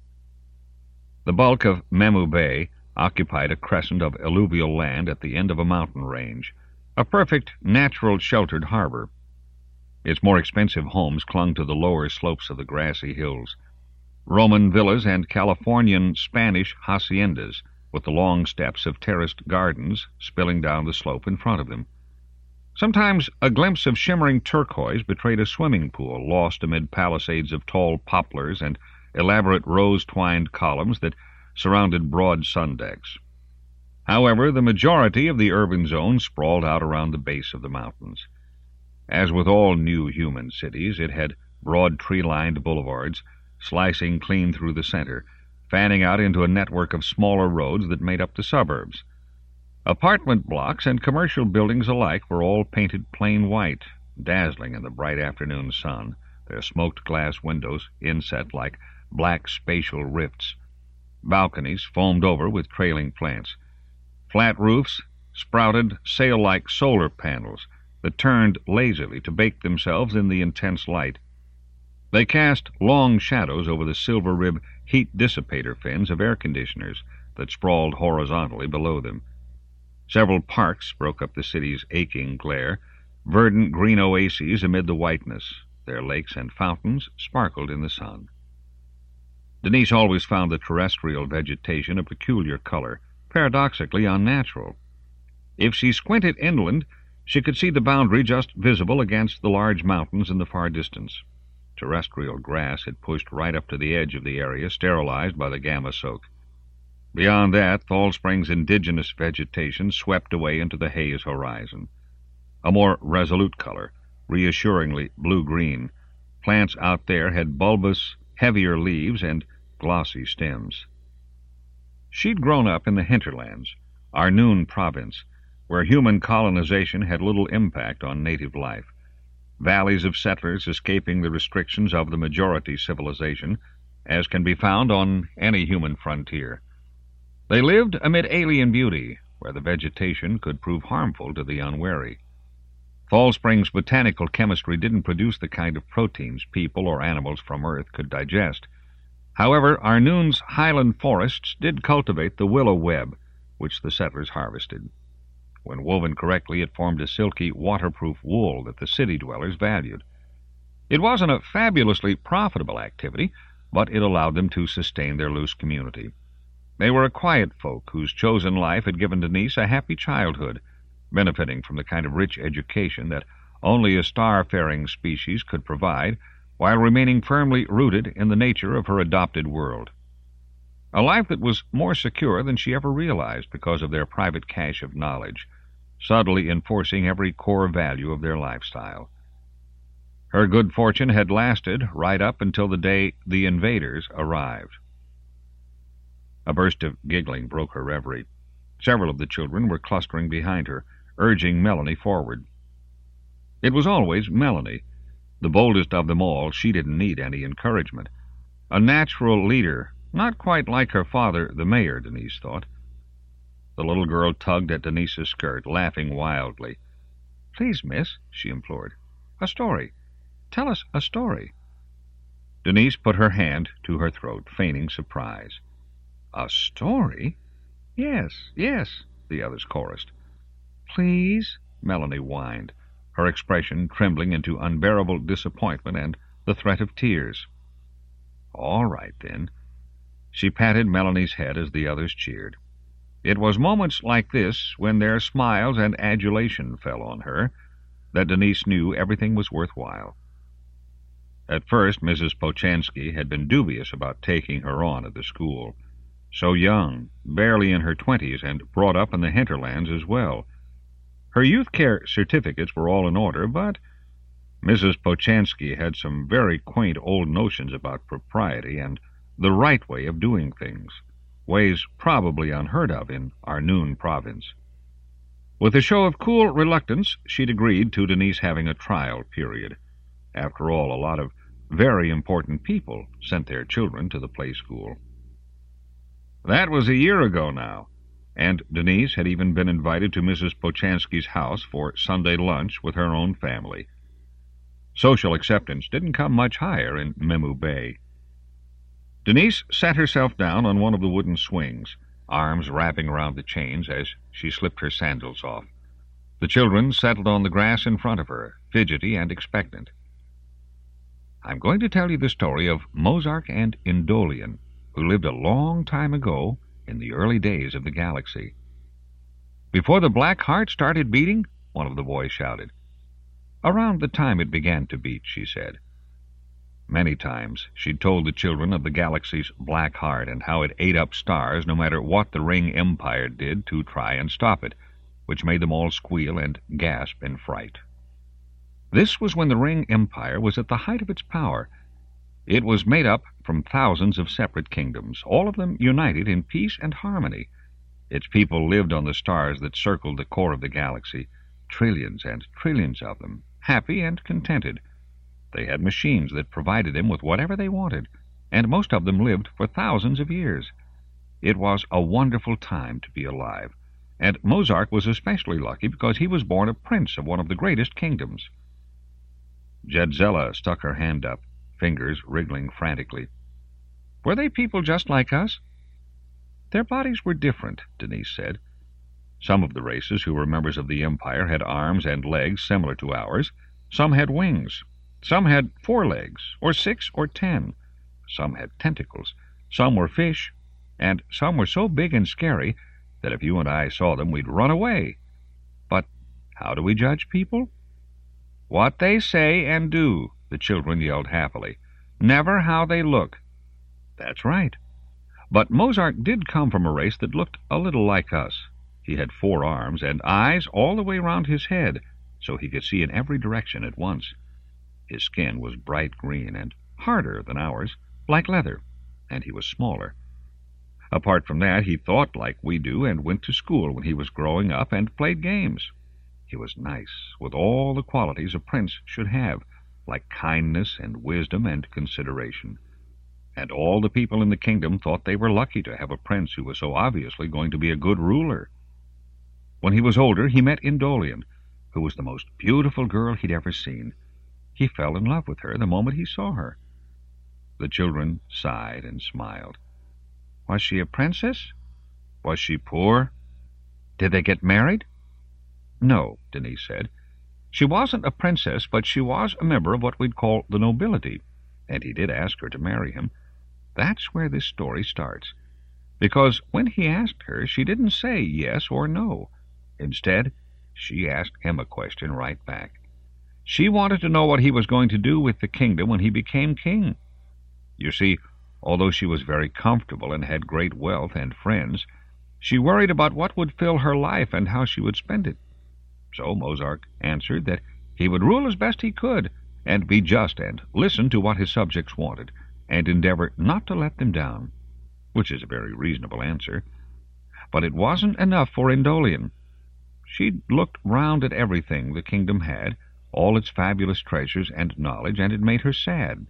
The bulk of Memu Bay occupied a crescent of alluvial land at the end of a mountain range, a perfect natural sheltered harbor. Its more expensive homes clung to the lower slopes of the grassy hills. Roman villas and Californian Spanish haciendas, with the long steps of terraced gardens spilling down the slope in front of them. Sometimes a glimpse of shimmering turquoise betrayed a swimming pool lost amid palisades of tall poplars and elaborate rose-twined columns that surrounded broad sun decks. However, the majority of the urban zone sprawled out around the base of the mountains. As with all new human cities, it had broad tree-lined boulevards, slicing clean through the center, fanning out into a network of smaller roads that made up the suburbs. Apartment blocks and commercial buildings alike were all painted plain white, dazzling in the bright afternoon sun, their smoked glass windows inset like black spatial rifts. Balconies foamed over with trailing plants. Flat roofs sprouted sail-like solar panels that turned lazily to bake themselves in the intense light. They cast long shadows over the silver-rib heat dissipator fins of air conditioners that sprawled horizontally below them. Several parks broke up the city's aching glare, verdant green oases amid the whiteness. Their lakes and fountains sparkled in the sun. Denise always found the terrestrial vegetation a peculiar color, paradoxically unnatural. If she squinted inland, she could see the boundary just visible against the large mountains in the far distance. Terrestrial grass had pushed right up to the edge of the area, sterilized by the gamma soak. Beyond that, Fall Springs' indigenous vegetation swept away into the haze horizon. A more resolute color, reassuringly blue-green. Plants out there had bulbous, heavier leaves and glossy stems. She'd grown up in the hinterlands, Arnoon province, where human colonization had little impact on native life. Valleys of settlers escaping the restrictions of the majority civilization, as can be found on any human frontier. They lived amid alien beauty, where the vegetation could prove harmful to the unwary. Fall Springs' botanical chemistry didn't produce the kind of proteins people or animals from Earth could digest. However, Arnoon's highland forests did cultivate the willow web, which the settlers harvested. When woven correctly, it formed a silky, waterproof wool that the city dwellers valued. It wasn't a fabulously profitable activity, but it allowed them to sustain their loose community. They were a quiet folk whose chosen life had given Denise a happy childhood, benefiting from the kind of rich education that only a star-faring species could provide, while remaining firmly rooted in the nature of her adopted world. A life that was more secure than she ever realized because of their private cache of knowledge, subtly enforcing every core value of their lifestyle. Her good fortune had lasted right up until the day the invaders arrived. A burst of giggling broke her reverie. Several of the children were clustering behind her, urging Melanie forward. It was always Melanie. The boldest of them all, she didn't need any encouragement. A natural leader, not quite like her father, the mayor, Denise thought. The little girl tugged at Denise's skirt, laughing wildly. "Please, miss," she implored. "A story. Tell us a story." Denise put her hand to her throat, feigning surprise. A story? Yes, yes, the others chorused. Please, Melanie whined, her expression trembling into unbearable disappointment and the threat of tears. All right, then. She patted Melanie's head as the others cheered. It was moments like this, when their smiles and adulation fell on her, that Denise knew everything was worthwhile. At first, Missus Pochansky had been dubious about taking her on at the school. So young, barely in her twenties, and brought up in the hinterlands as well. Her youth care certificates were all in order, but Missus Pochansky had some very quaint old notions about propriety and the right way of doing things, ways probably unheard of in Arnoon province. With a show of cool reluctance, she'd agreed to Denise having a trial period. After all, a lot of very important people sent their children to the play school. That was a year ago now, and Denise had even been invited to Missus Pochansky's house for Sunday lunch with her own family. Social acceptance didn't come much higher in Memu Bay. Denise sat herself down on one of the wooden swings, arms wrapping around the chains as she slipped her sandals off. The children settled on the grass in front of her, fidgety and expectant. I'm going to tell you the story of Mozark and Indolian, who lived a long time ago in the early days of the galaxy. Before the black heart started beating, one of the boys shouted. Around the time it began to beat, she said. Many times she'd told the children of the galaxy's black heart and how it ate up stars no matter what the Ring Empire did to try and stop it, which made them all squeal and gasp in fright. This was when the Ring Empire was at the height of its power. It was made up from thousands of separate kingdoms, all of them united in peace and harmony. Its people lived on the stars that circled the core of the galaxy, trillions and trillions of them, happy and contented. They had machines that provided them with whatever they wanted, and most of them lived for thousands of years. It was a wonderful time to be alive, and Mozark was especially lucky because he was born a prince of one of the greatest kingdoms. Jedzela stuck her hand up, fingers wriggling frantically. Were they people just like us? Their bodies were different, Denise said. Some of the races who were members of the Empire had arms and legs similar to ours. Some had wings. Some had four legs, or six or ten. Some had tentacles. Some were fish. And some were so big and scary that if you and I saw them, we'd run away. But how do we judge people? What they say and do, the children yelled happily. Never how they look. That's right. But Mozark did come from a race that looked a little like us. He had four arms and eyes all the way round his head, so he could see in every direction at once. His skin was bright green and harder than ours, like leather, and he was smaller. Apart from that, he thought like we do and went to school when he was growing up and played games. He was nice, with all the qualities a prince should have, like kindness and wisdom and consideration. And all the people in the kingdom thought they were lucky to have a prince who was so obviously going to be a good ruler. When he was older, he met Indolian, who was the most beautiful girl he'd ever seen. He fell in love with her the moment he saw her. The children sighed and smiled. Was she a princess? Was she poor? Did they get married? No, Denise said. She wasn't a princess, but she was a member of what we'd call the nobility, and he did ask her to marry him. That's where this story starts, because when he asked her, she didn't say yes or no. Instead, she asked him a question right back. She wanted to know what he was going to do with the kingdom when he became king. You see, although she was very comfortable and had great wealth and friends, she worried about what would fill her life and how she would spend it. So Mozark answered that he would rule as best he could, and be just and listen to what his subjects wanted, and endeavor not to let them down, which is a very reasonable answer. But it wasn't enough for Indolian. She'd looked round at everything the kingdom had, all its fabulous treasures and knowledge, and it made her sad.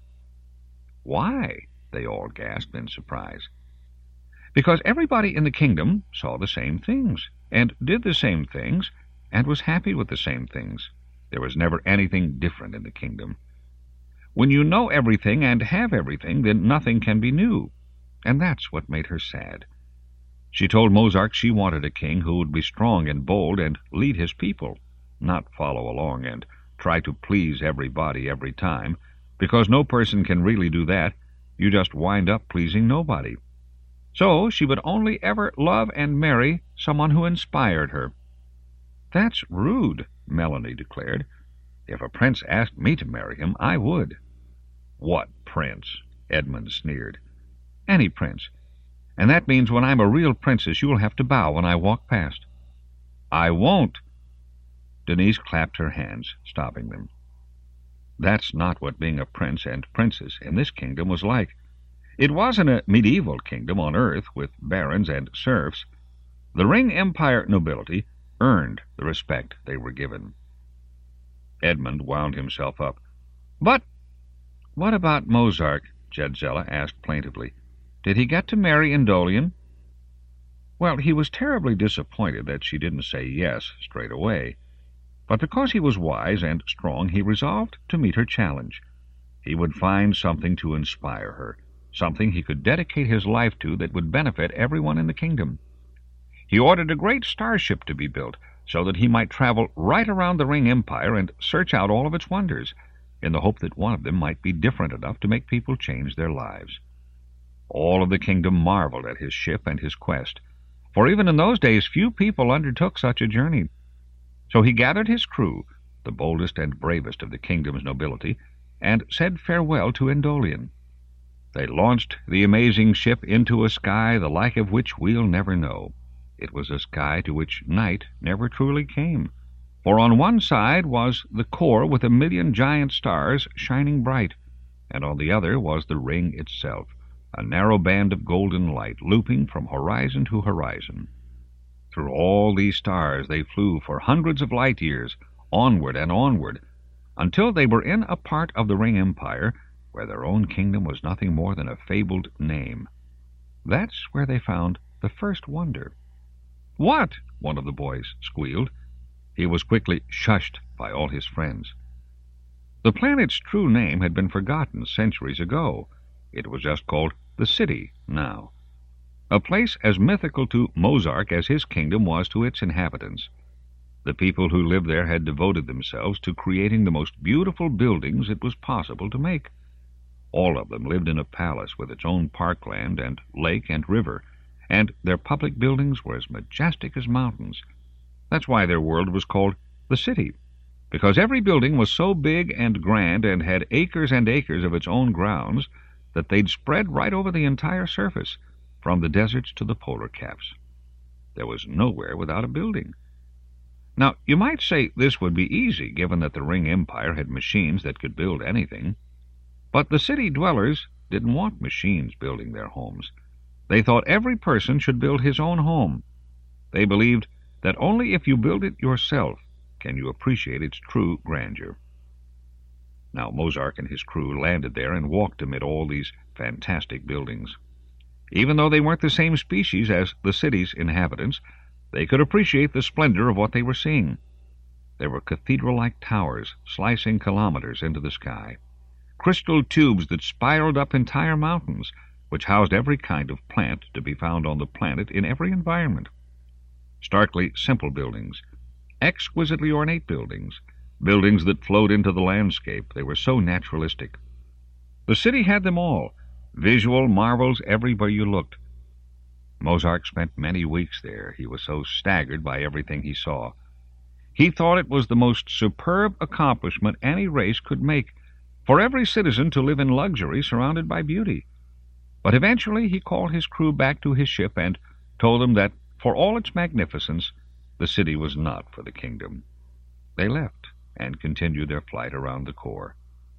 Why? They all gasped in surprise. Because everybody in the kingdom saw the same things, and did the same things, and was happy with the same things. There was never anything different in the kingdom. When you know everything and have everything, then nothing can be new. And that's what made her sad. She told Mozark she wanted a king who would be strong and bold and lead his people, not follow along and try to please everybody every time, because no person can really do that. You just wind up pleasing nobody. So she would only ever love and marry someone who inspired her. "That's rude," Melanie declared. "If a prince asked me to marry him, I would." "What prince?" Edmund sneered. "Any prince. And that means when I'm a real princess you'll have to bow when I walk past." "I won't." Denise clapped her hands, stopping them. That's not what being a prince and princess in this kingdom was like. It wasn't a medieval kingdom on earth with barons and serfs. The Ring Empire nobility earned the respect they were given. Edmund wound himself up. "But what about Mozark?" Jadzela asked plaintively. "Did he get to marry Indolian?" Well, he was terribly disappointed that she didn't say yes straight away. But because he was wise and strong, he resolved to meet her challenge. He would find something to inspire her, something he could dedicate his life to that would benefit everyone in the kingdom. He ordered a great starship to be built, so that he might travel right around the Ring Empire and search out all of its wonders, in the hope that one of them might be different enough to make people change their lives. All of the kingdom marveled at his ship and his quest, for even in those days few people undertook such a journey. So he gathered his crew, the boldest and bravest of the kingdom's nobility, and said farewell to Indolian. They launched the amazing ship into a sky the like of which we'll never know. It was a sky to which night never truly came, for on one side was the core with a million giant stars shining bright, and on the other was the ring itself, a narrow band of golden light looping from horizon to horizon. Through all these stars they flew for hundreds of light years, onward and onward, until they were in a part of the Ring Empire where their own kingdom was nothing more than a fabled name. That's where they found the first wonder. "What?" one of the boys squealed. He was quickly shushed by all his friends. The planet's true name had been forgotten centuries ago. It was just called the City now. A place as mythical to Mozark as his kingdom was to its inhabitants. The people who lived there had devoted themselves to creating the most beautiful buildings it was possible to make. All of them lived in a palace with its own parkland and lake and river, and their public buildings were as majestic as mountains. That's why their world was called the City, because every building was so big and grand and had acres and acres of its own grounds that they'd spread right over the entire surface, from the deserts to the polar caps. There was nowhere without a building. Now, you might say this would be easy, given that the Ring Empire had machines that could build anything. But the city dwellers didn't want machines building their homes. They thought every person should build his own home. They believed that only if you build it yourself can you appreciate its true grandeur. Now Mozark and his crew landed there and walked amid all these fantastic buildings. Even though they weren't the same species as the city's inhabitants, they could appreciate the splendor of what they were seeing. There were cathedral-like towers slicing kilometers into the sky, crystal tubes that spiraled up entire mountains, which housed every kind of plant to be found on the planet in every environment. Starkly simple buildings, exquisitely ornate buildings, buildings that flowed into the landscape. They were so naturalistic. The city had them all, visual marvels everywhere you looked. Mozark spent many weeks there. He was so staggered by everything he saw. He thought it was the most superb accomplishment any race could make, for every citizen to live in luxury surrounded by beauty. But eventually he called his crew back to his ship and told them that, for all its magnificence, the city was not for the kingdom. They left and continued their flight around the core.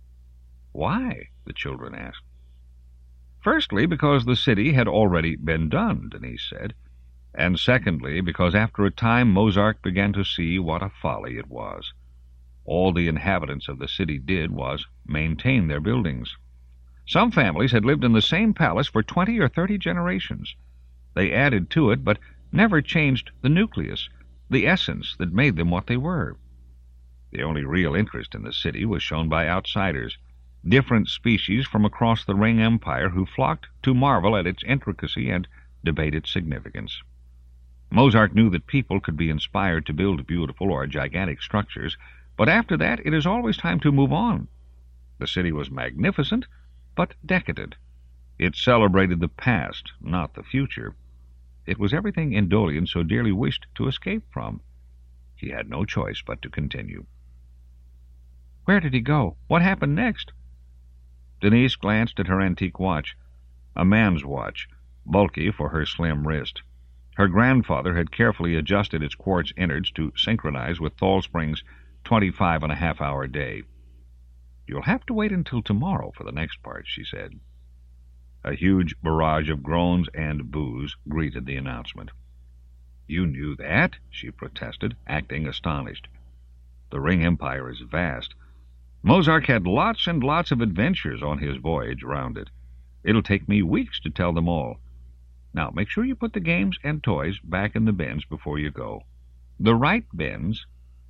"Why?" the children asked. "Firstly, because the city had already been done," Denise said, "and secondly, because after a time Mozark began to see what a folly it was. All the inhabitants of the city did was maintain their buildings. Some families had lived in the same palace for twenty or thirty generations. They added to it, but never changed the nucleus, the essence that made them what they were. The only real interest in the city was shown by outsiders, different species from across the Ring Empire who flocked to marvel at its intricacy and debate its significance. Mozart knew that people could be inspired to build beautiful or gigantic structures, but after that it is always time to move on. The city was magnificent, but decadent. It celebrated the past, not the future. It was everything Indolian so dearly wished to escape from. He had no choice but to continue. Where did he go? What happened next? Denise glanced at her antique watch, a man's watch, bulky for her slim wrist. Her grandfather had carefully adjusted its quartz innards to synchronize with Thalspring's twenty-five and a half hour day. You'll have to wait until tomorrow for the next part, she said. A huge barrage of groans and boos greeted the announcement. You knew that? She protested, acting astonished. The Ring Empire is vast. Mozart had lots and lots of adventures on his voyage round it. It'll take me weeks to tell them all. Now, make sure you put the games and toys back in the bins before you go. The right bins.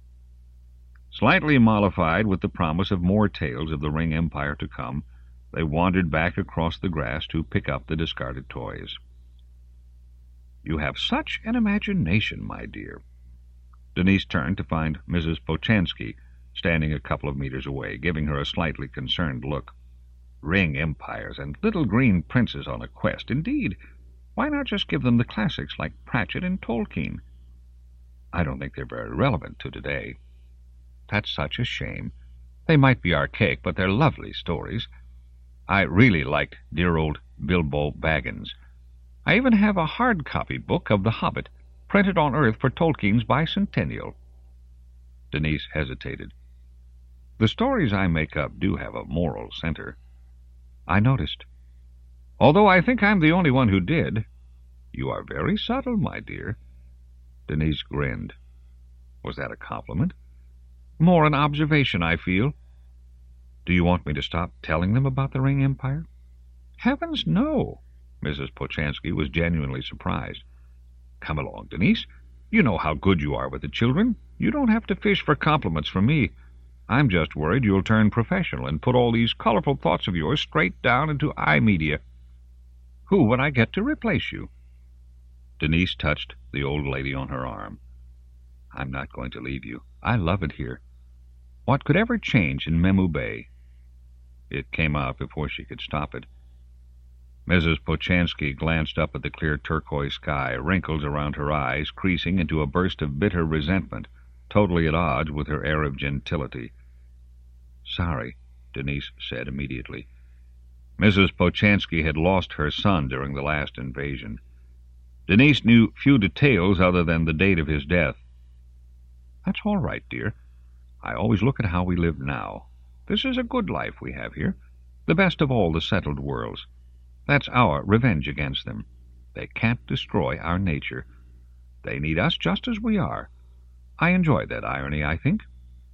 Slightly mollified with the promise of more tales of the Ring Empire to come, they wandered back across the grass to pick up the discarded toys. You have such an imagination, my dear. Denise turned to find Missus Pochansky standing a couple of meters away, giving her a slightly concerned look. Ring empires and little green princes on a quest, indeed. Why not just give them the classics like Pratchett and Tolkien? I don't think they're very relevant to today. That's such a shame. They might be archaic, but they're lovely stories. I really liked dear old Bilbo Baggins. I even have a hard-copy book of The Hobbit, printed on Earth for Tolkien's bicentennial. Denise hesitated. The stories I make up do have a moral center. I noticed. Although I think I'm the only one who did. You are very subtle, my dear. Denise grinned. Was that a compliment? More an observation, I feel. Do you want me to stop telling them about the Ring Empire? Heavens, no. Missus Pochansky was genuinely surprised. Come along, Denise. You know how good you are with the children. You don't have to fish for compliments from me. I'm just worried you'll turn professional and put all these colorful thoughts of yours straight down into iMedia. Who would I get to replace you? Denise touched the old lady on her arm. I'm not going to leave you. I love it here. What could ever change in Memu Bay? It came out before she could stop it. Missus Pochansky glanced up at the clear turquoise sky, wrinkles around her eyes creasing into a burst of bitter resentment, totally at odds with her air of gentility. Sorry, Denise said immediately. Missus Pochansky had lost her son during the last invasion. Denise knew few details other than the date of his death. That's all right, dear. I always look at how we live now. This is a good life we have here, the best of all the settled worlds. That's our revenge against them. They can't destroy our nature. They need us just as we are. I enjoy that irony, I think.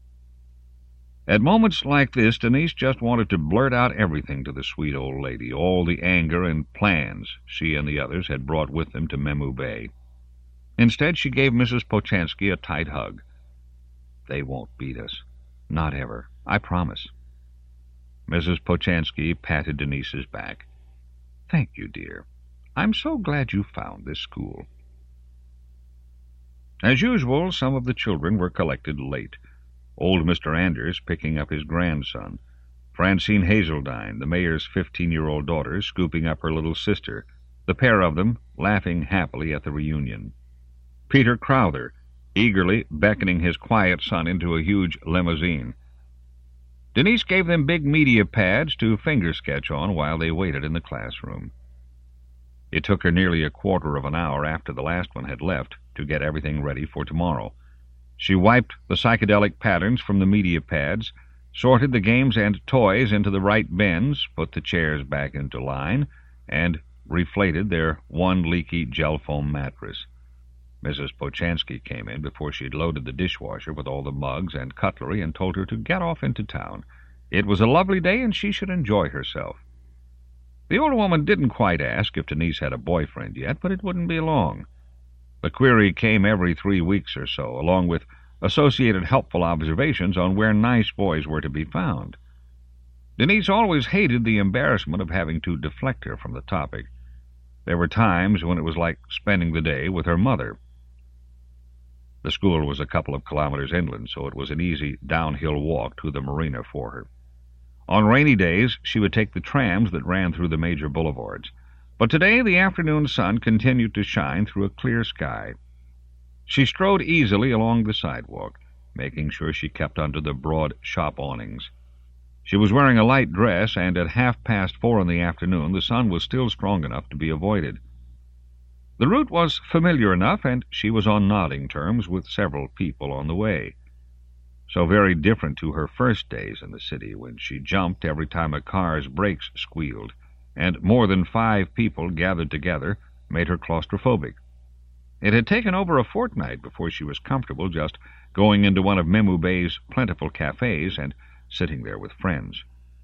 At moments like this, Denise just wanted to blurt out everything to the sweet old lady, all the anger and plans she and the others had brought with them to Memu Bay. Instead, she gave Missus Pochansky a tight hug. They won't beat us. Not ever. I promise. Missus Pochansky patted Denise's back. Thank you, dear. I'm so glad you found this school. As usual, some of the children were collected late. Old Mister Anders picking up his grandson, Francine Hazeldine, the mayor's fifteen-year-old daughter, scooping up her little sister, the pair of them laughing happily at the reunion. Peter Crowther, eagerly beckoning his quiet son into a huge limousine. Denise gave them big media pads to finger-sketch on while they waited in the classroom. It took her nearly a quarter of an hour after the last one had left to get everything ready for tomorrow. She wiped the psychedelic patterns from the media pads, sorted the games and toys into the right bins, put the chairs back into line, and reflated their one leaky gel foam mattress. Missus Pochansky came in before she'd loaded the dishwasher with all the mugs and cutlery and told her to get off into town. It was a lovely day and she should enjoy herself. The old woman didn't quite ask if Denise had a boyfriend yet, but it wouldn't be long. The query came every three weeks or so, along with associated helpful observations on where nice boys were to be found. Denise always hated the embarrassment of having to deflect her from the topic. There were times when it was like spending the day with her mother. The school was a couple of kilometers inland, so it was an easy downhill walk to the marina for her. On rainy days, she would take the trams that ran through the major boulevards. But today the afternoon sun continued to shine through a clear sky. She strode easily along the sidewalk, making sure she kept under the broad shop awnings. She was wearing a light dress, and at half past four in the afternoon the sun was still strong enough to be avoided. The route was familiar enough, and she was on nodding terms with several people on the way. So very different to her first days in the city, when she jumped every time a car's brakes squealed, and more than five people gathered together made her claustrophobic. It had taken over a fortnight before she was comfortable just going into one of Memu Bay's plentiful cafes and sitting there with friends.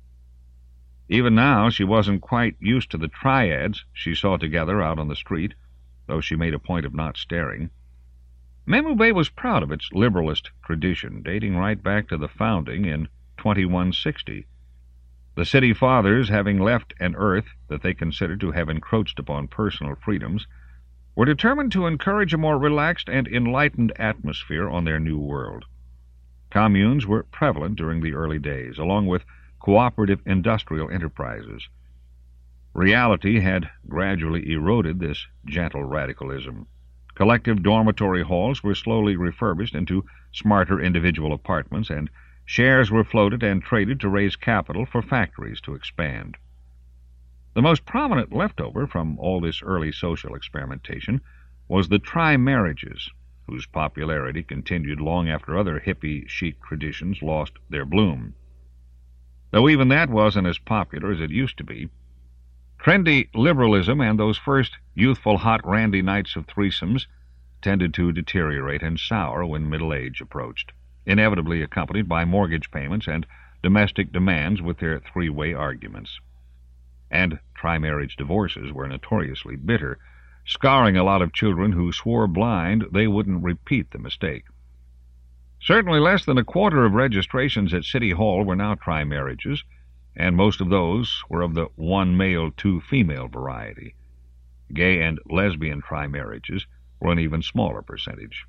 Even now she wasn't quite used to the triads she saw together out on the street, though she made a point of not staring. Memu Bay was proud of its liberalist tradition, dating right back to the founding in twenty-one sixty. The city fathers, having left an earth that they considered to have encroached upon personal freedoms, were determined to encourage a more relaxed and enlightened atmosphere on their new world. Communes were prevalent during the early days, along with cooperative industrial enterprises. Reality had gradually eroded this gentle radicalism. Collective dormitory halls were slowly refurbished into smarter individual apartments, and shares were floated and traded to raise capital for factories to expand. The most prominent leftover from all this early social experimentation was the tri-marriages, whose popularity continued long after other hippie chic traditions lost their bloom. Though even that wasn't as popular as it used to be, trendy liberalism and those first youthful hot randy nights of threesomes tended to deteriorate and sour when middle age approached, inevitably accompanied by mortgage payments and domestic demands with their three-way arguments. And tri-marriage divorces were notoriously bitter, scarring a lot of children who swore blind they wouldn't repeat the mistake. Certainly less than a quarter of registrations at City Hall were now tri-marriages, and most of those were of the one male, two female variety. Gay and lesbian tri-marriages were an even smaller percentage.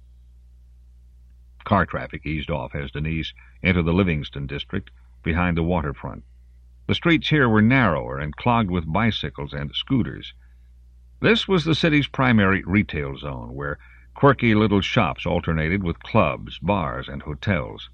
Car traffic eased off as Denise entered the Livingston district behind the waterfront. The streets here were narrower and clogged with bicycles and scooters. This was the city's primary retail zone, where quirky little shops alternated with clubs, bars, and hotels.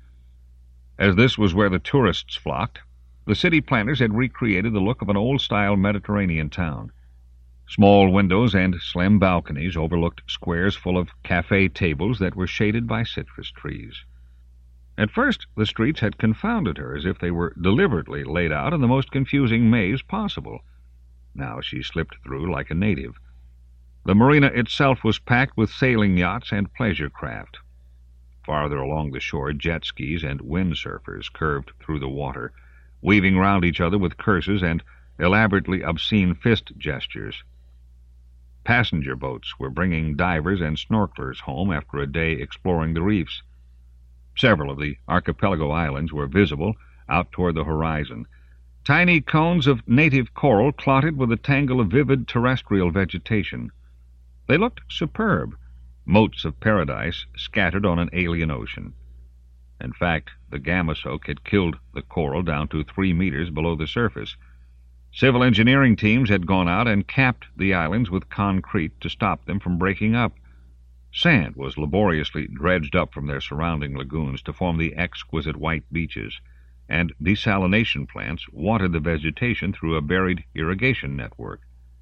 As this was where the tourists flocked, the city planners had recreated the look of an old-style Mediterranean town. Small windows and slim balconies overlooked squares full of cafe tables that were shaded by citrus trees. At first, the streets had confounded her, as if they were deliberately laid out in the most confusing maze possible. Now she slipped through like a native. The marina itself was packed with sailing yachts and pleasure craft. Farther along the shore, jet skis and windsurfers curved through the water, weaving round each other with curses and elaborately obscene fist gestures. Passenger boats were bringing divers and snorkelers home after a day exploring the reefs. Several of the archipelago islands were visible out toward the horizon, tiny cones of native coral clotted with a tangle of vivid terrestrial vegetation. They looked superb, motes of paradise scattered on an alien ocean. In fact, the gamma soak had killed the coral down to three meters below the surface. Civil engineering teams had gone out and capped the islands with concrete to stop them from breaking up. Sand was laboriously dredged up from their surrounding lagoons to form the exquisite white beaches, and desalination plants watered the vegetation through a buried irrigation network.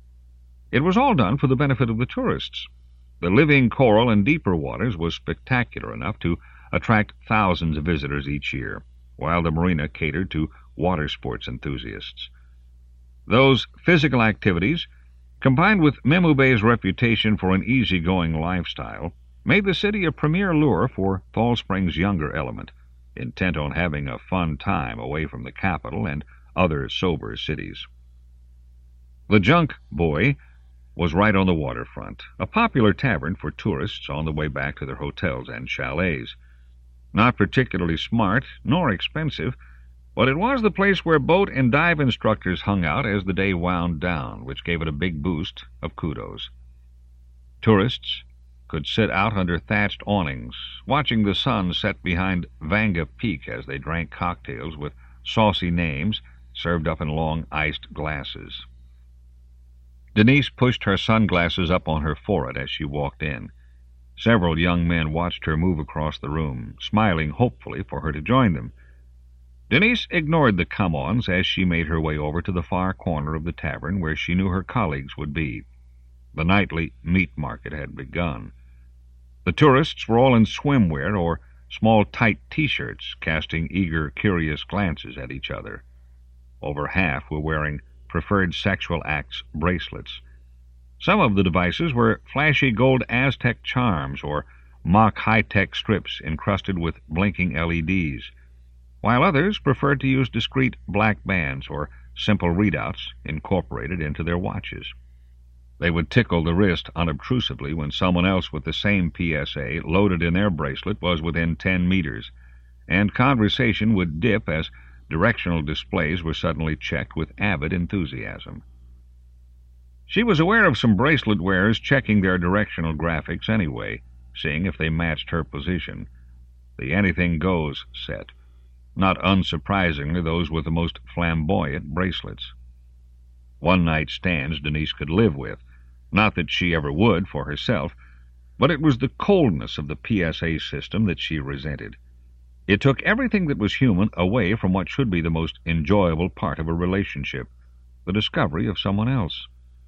It was all done for the benefit of the tourists. The living coral in deeper waters was spectacular enough to attract thousands of visitors each year, while the marina catered to water sports enthusiasts. Those physical activities, combined with Memu Bay's reputation for an easygoing lifestyle, made the city a premier lure for Fall Spring's younger element, intent on having a fun time away from the capital and other sober cities. The Junk Boy was right on the waterfront, a popular tavern for tourists on the way back to their hotels and chalets. Not particularly smart nor expensive, But it was the place where boat and dive instructors hung out as the day wound down, which gave it a big boost of kudos. Tourists could sit out under thatched awnings, watching the sun set behind Vanga Peak as they drank cocktails with saucy names served up in long iced glasses. Denise pushed her sunglasses up on her forehead as she walked in. Several young men watched her move across the room, smiling hopefully for her to join them. Denise ignored the come-ons as she made her way over to the far corner of the tavern where she knew her colleagues would be. The nightly meat market had begun. The tourists were all in swimwear or small tight T-shirts, casting eager, curious glances at each other. Over half were wearing preferred sexual acts bracelets. Some of the devices were flashy gold Aztec charms or mock high-tech strips encrusted with blinking L E Ds, while others preferred to use discreet black bands or simple readouts incorporated into their watches. They would tickle the wrist unobtrusively when someone else with the same P S A loaded in their bracelet was within ten meters, and conversation would dip as directional displays were suddenly checked with avid enthusiasm. She was aware of some bracelet wearers checking their directional graphics anyway, seeing if they matched her position. The anything goes set. Not unsurprisingly, those with the most flamboyant bracelets. One-night stands Denise could live with. Not that she ever would for herself, but it was the coldness of the P S A system that she resented. It took everything that was human away from what should be the most enjoyable part of a relationship, the discovery of someone else.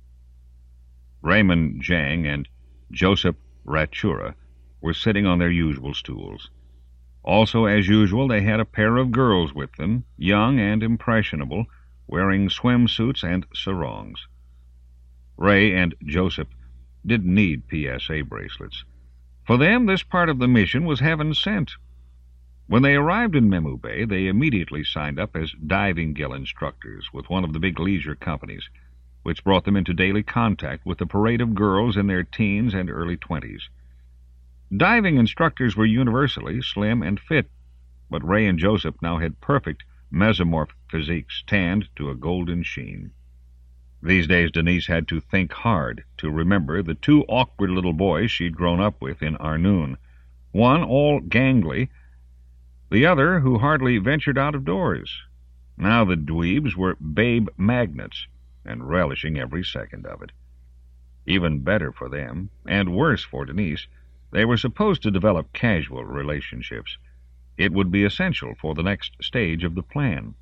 Raymond Jang and Joseph Ratura were sitting on their usual stools. Also, as usual, they had a pair of girls with them, young and impressionable, wearing swimsuits and sarongs. Ray and Joseph didn't need P S A bracelets. For them, this part of the mission was heaven sent. When they arrived in Memu Bay, they immediately signed up as diving gill instructors with one of the big leisure companies, which brought them into daily contact with a parade of girls in their teens and early twenties. Diving instructors were universally slim and fit, but Ray and Joseph now had perfect mesomorph physiques tanned to a golden sheen. These days Denise had to think hard to remember the two awkward little boys she'd grown up with in Arnoon, one all gangly, the other who hardly ventured out of doors. Now the dweebs were babe magnets, and relishing every second of it. Even better for them, and worse for Denise, they were supposed to develop casual relationships. It would be essential for the next stage of the plan.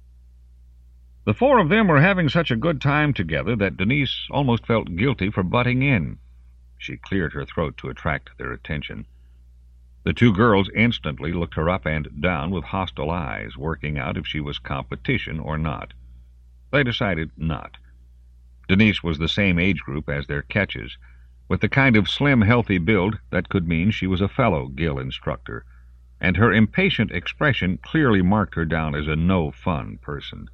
The four of them were having such a good time together that Denise almost felt guilty for butting in. She cleared her throat to attract their attention. The two girls instantly looked her up and down with hostile eyes, working out if she was competition or not. They decided not. Denise was the same age group as their catches, with the kind of slim, healthy build that could mean she was a fellow gill instructor, and her impatient expression clearly marked her down as a no-fun person.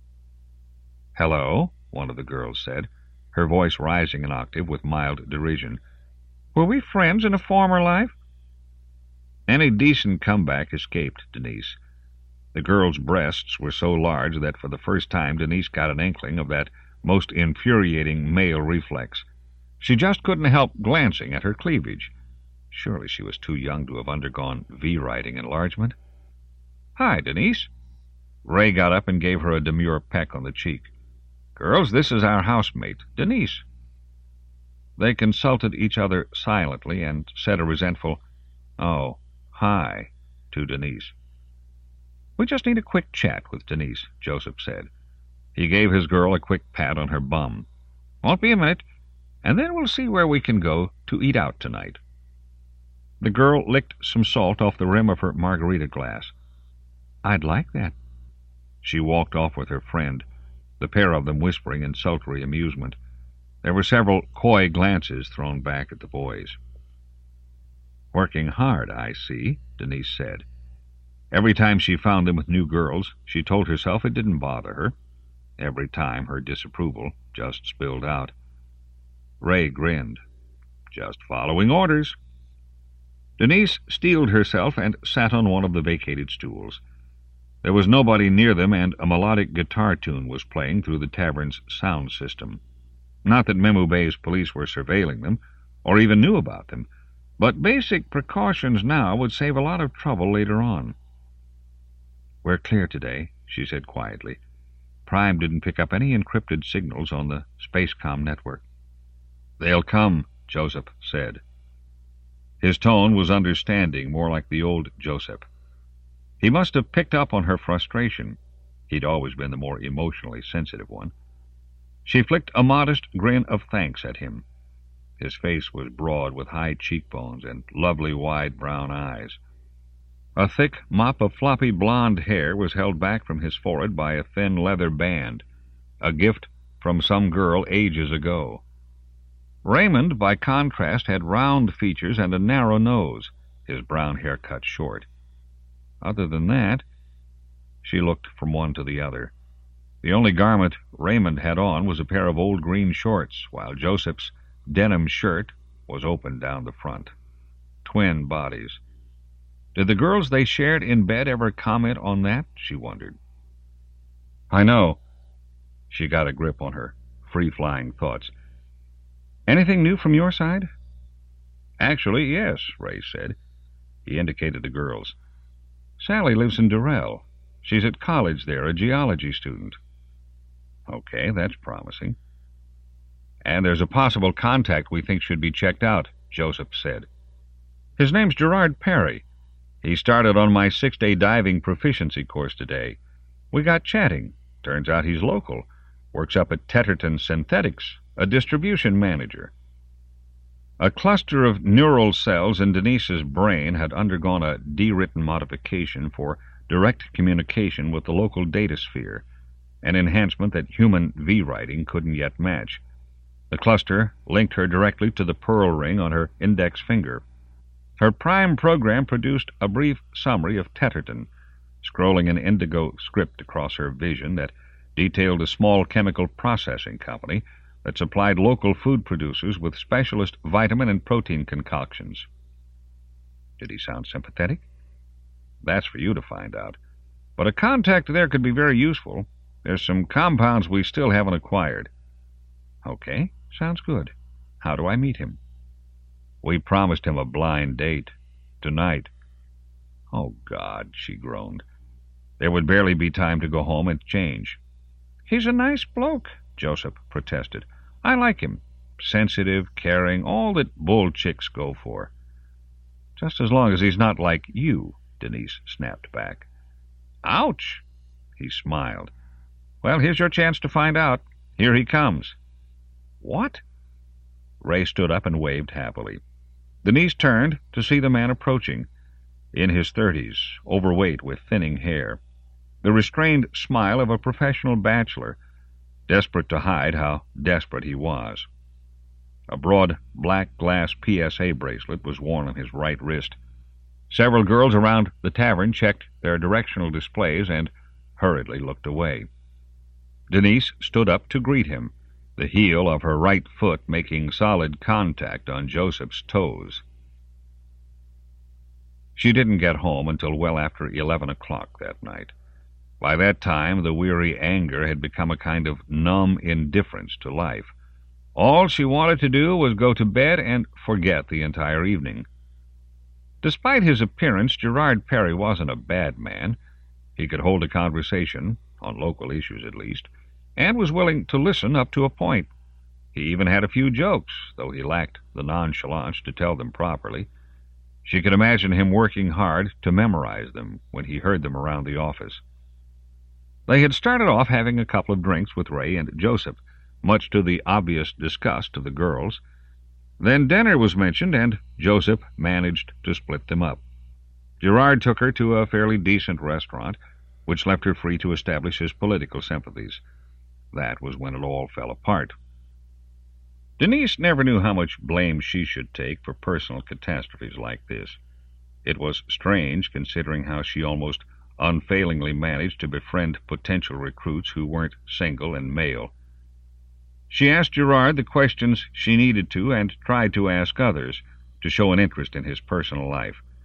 "Hello," one of the girls said, her voice rising an octave with mild derision. "Were we friends in a former life?" Any decent comeback escaped Denise. The girl's breasts were so large that for the first time Denise got an inkling of that most infuriating male reflex. She just couldn't help glancing at her cleavage. Surely she was too young to have undergone V-writing enlargement. "Hi, Denise." Ray got up and gave her a demure peck on the cheek. "Girls, this is our housemate, Denise." They consulted each other silently and said a resentful, "Oh, hi," to Denise. "We just need a quick chat with Denise," Joseph said. He gave his girl a quick pat on her bum. "Won't be a minute, and then we'll see where we can go to eat out tonight." The girl licked some salt off the rim of her margarita glass. "I'd like that." She walked off with her friend, the pair of them whispering in sultry amusement. There were several coy glances thrown back at the boys. "Working hard, I see," Denise said. Every time she found them with new girls, she told herself it didn't bother her. Every time her disapproval just spilled out. Ray grinned. "Just following orders." Denise steeled herself and sat on one of the vacated stools. There was nobody near them, and a melodic guitar tune was playing through the tavern's sound system. Not that Mimu Bay's police were surveilling them, or even knew about them, but basic precautions now would save a lot of trouble later on. "We're clear today," she said quietly. "Prime didn't pick up any encrypted signals on the Spacecom network." "They'll come," Joseph said. His tone was understanding, more like the old Joseph. He must have picked up on her frustration. He'd always been the more emotionally sensitive one. She flicked a modest grin of thanks at him. His face was broad with high cheekbones and lovely wide brown eyes. A thick mop of floppy blonde hair was held back from his forehead by a thin leather band, a gift from some girl ages ago. Raymond, by contrast, had round features and a narrow nose, his brown hair cut short. Other than that, she looked from one to the other. The only garment Raymond had on was a pair of old green shorts, while Joseph's denim shirt was open down the front. Twin bodies. Did the girls they shared in bed ever comment on that, she wondered. "I know." She got a grip on her free-flying thoughts. "Anything new from your side?" "Actually, yes," Ray said. He indicated the girls. "Sally lives in Durrell. She's at college there, a geology student." "Okay, that's promising." "And there's a possible contact we think should be checked out," Joseph said. "His name's Gerard Perry. He started on my six-day diving proficiency course today. We got chatting. Turns out he's local. Works up at Tetterton Synthetics, a distribution manager." A cluster of neural cells in Denise's brain had undergone a de-written modification for direct communication with the local datasphere, an enhancement that human V-writing couldn't yet match. The cluster linked her directly to the pearl ring on her index finger. Her prime program produced a brief summary of Tetterton, scrolling an indigo script across her vision that detailed a small chemical processing company that supplied local food producers with specialist vitamin and protein concoctions. Did he sound sympathetic? That's for you to find out. But a contact there could be very useful. There's some compounds we still haven't acquired. Okay, sounds good. How do I meet him? We promised him a blind date. Tonight. Oh, God, she groaned. There would barely be time to go home and change. He's a nice bloke, Joseph protested. I like him. Sensitive, caring, all that bull chicks go for. Just as long as he's not like you, Denise snapped back. Ouch! He smiled. Well, here's your chance to find out. Here he comes. What? Ray stood up and waved happily. Denise turned to see the man approaching, in his thirties, overweight with thinning hair, the restrained smile of a professional bachelor, desperate to hide how desperate he was. A broad black glass P S A bracelet was worn on his right wrist. Several girls around the tavern checked their directional displays and hurriedly looked away. Denise stood up to greet him, the heel of her right foot making solid contact on Joseph's toes. She didn't get home until well after eleven o'clock that night. By that time, the weary anger had become a kind of numb indifference to life. All she wanted to do was go to bed and forget the entire evening. Despite his appearance, Gerard Perry wasn't a bad man. He could hold a conversation, on local issues at least, and was willing to listen up to a point. He even had a few jokes, though he lacked the nonchalance to tell them properly. She could imagine him working hard to memorize them when he heard them around the office. They had started off having a couple of drinks with Ray and Joseph, much to the obvious disgust of the girls. Then dinner was mentioned, and Joseph managed to split them up. Gerard took her to a fairly decent restaurant, which left her free to establish his political sympathies. That was when it all fell apart. Denise never knew how much blame she should take for personal catastrophes like this. It was strange, considering how she almost unfailingly managed to befriend potential recruits who weren't single and male. She asked Gerard the questions she needed to and tried to ask others, to show an interest in his personal life.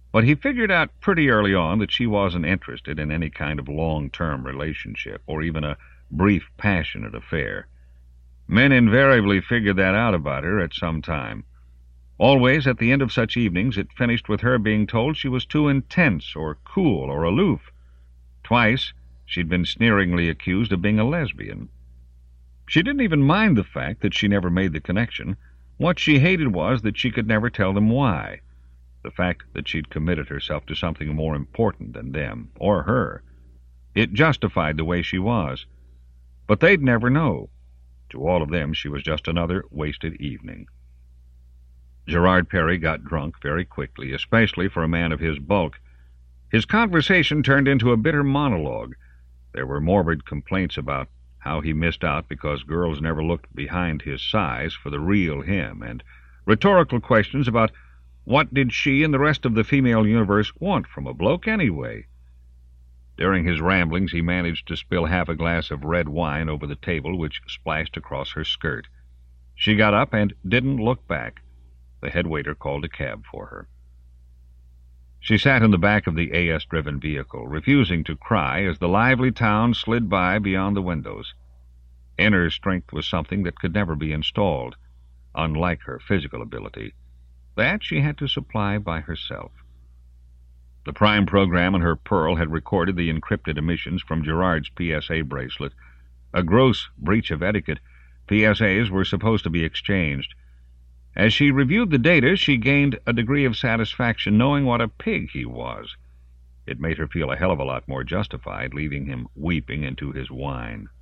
But he figured out pretty early on that she wasn't interested in any kind of long-term relationship or even a brief, passionate affair. Men invariably figured that out about her at some time. Always, at the end of such evenings, it finished with her being told she was too intense or cool or aloof. Twice, she'd been sneeringly accused of being a lesbian. She didn't even mind the fact that she never made the connection. What she hated was that she could never tell them why. The fact that she'd committed herself to something more important than them, or her. It justified the way she was. But they'd never know. To all of them, she was just another wasted evening. Gerard Perry got drunk very quickly, especially for a man of his bulk. His conversation turned into a bitter monologue. There were morbid complaints about how he missed out because girls never looked behind his size for the real him, and rhetorical questions about what did she and the rest of the female universe want from a bloke anyway. During his ramblings, he managed to spill half a glass of red wine over the table, which splashed across her skirt. She got up and didn't look back. The head waiter called a cab for her. She sat in the back of the A S-driven vehicle, refusing to cry as the lively town slid by beyond the windows. Inner strength was something that could never be installed, unlike her physical ability. That she had to supply by herself. The prime program on her Pearl had recorded the encrypted emissions from Gerard's P S A bracelet. A gross breach of etiquette. P S As were supposed to be exchanged. As she reviewed the data, she gained a degree of satisfaction knowing what a pig he was. It made her feel a hell of a lot more justified, leaving him weeping into his wine.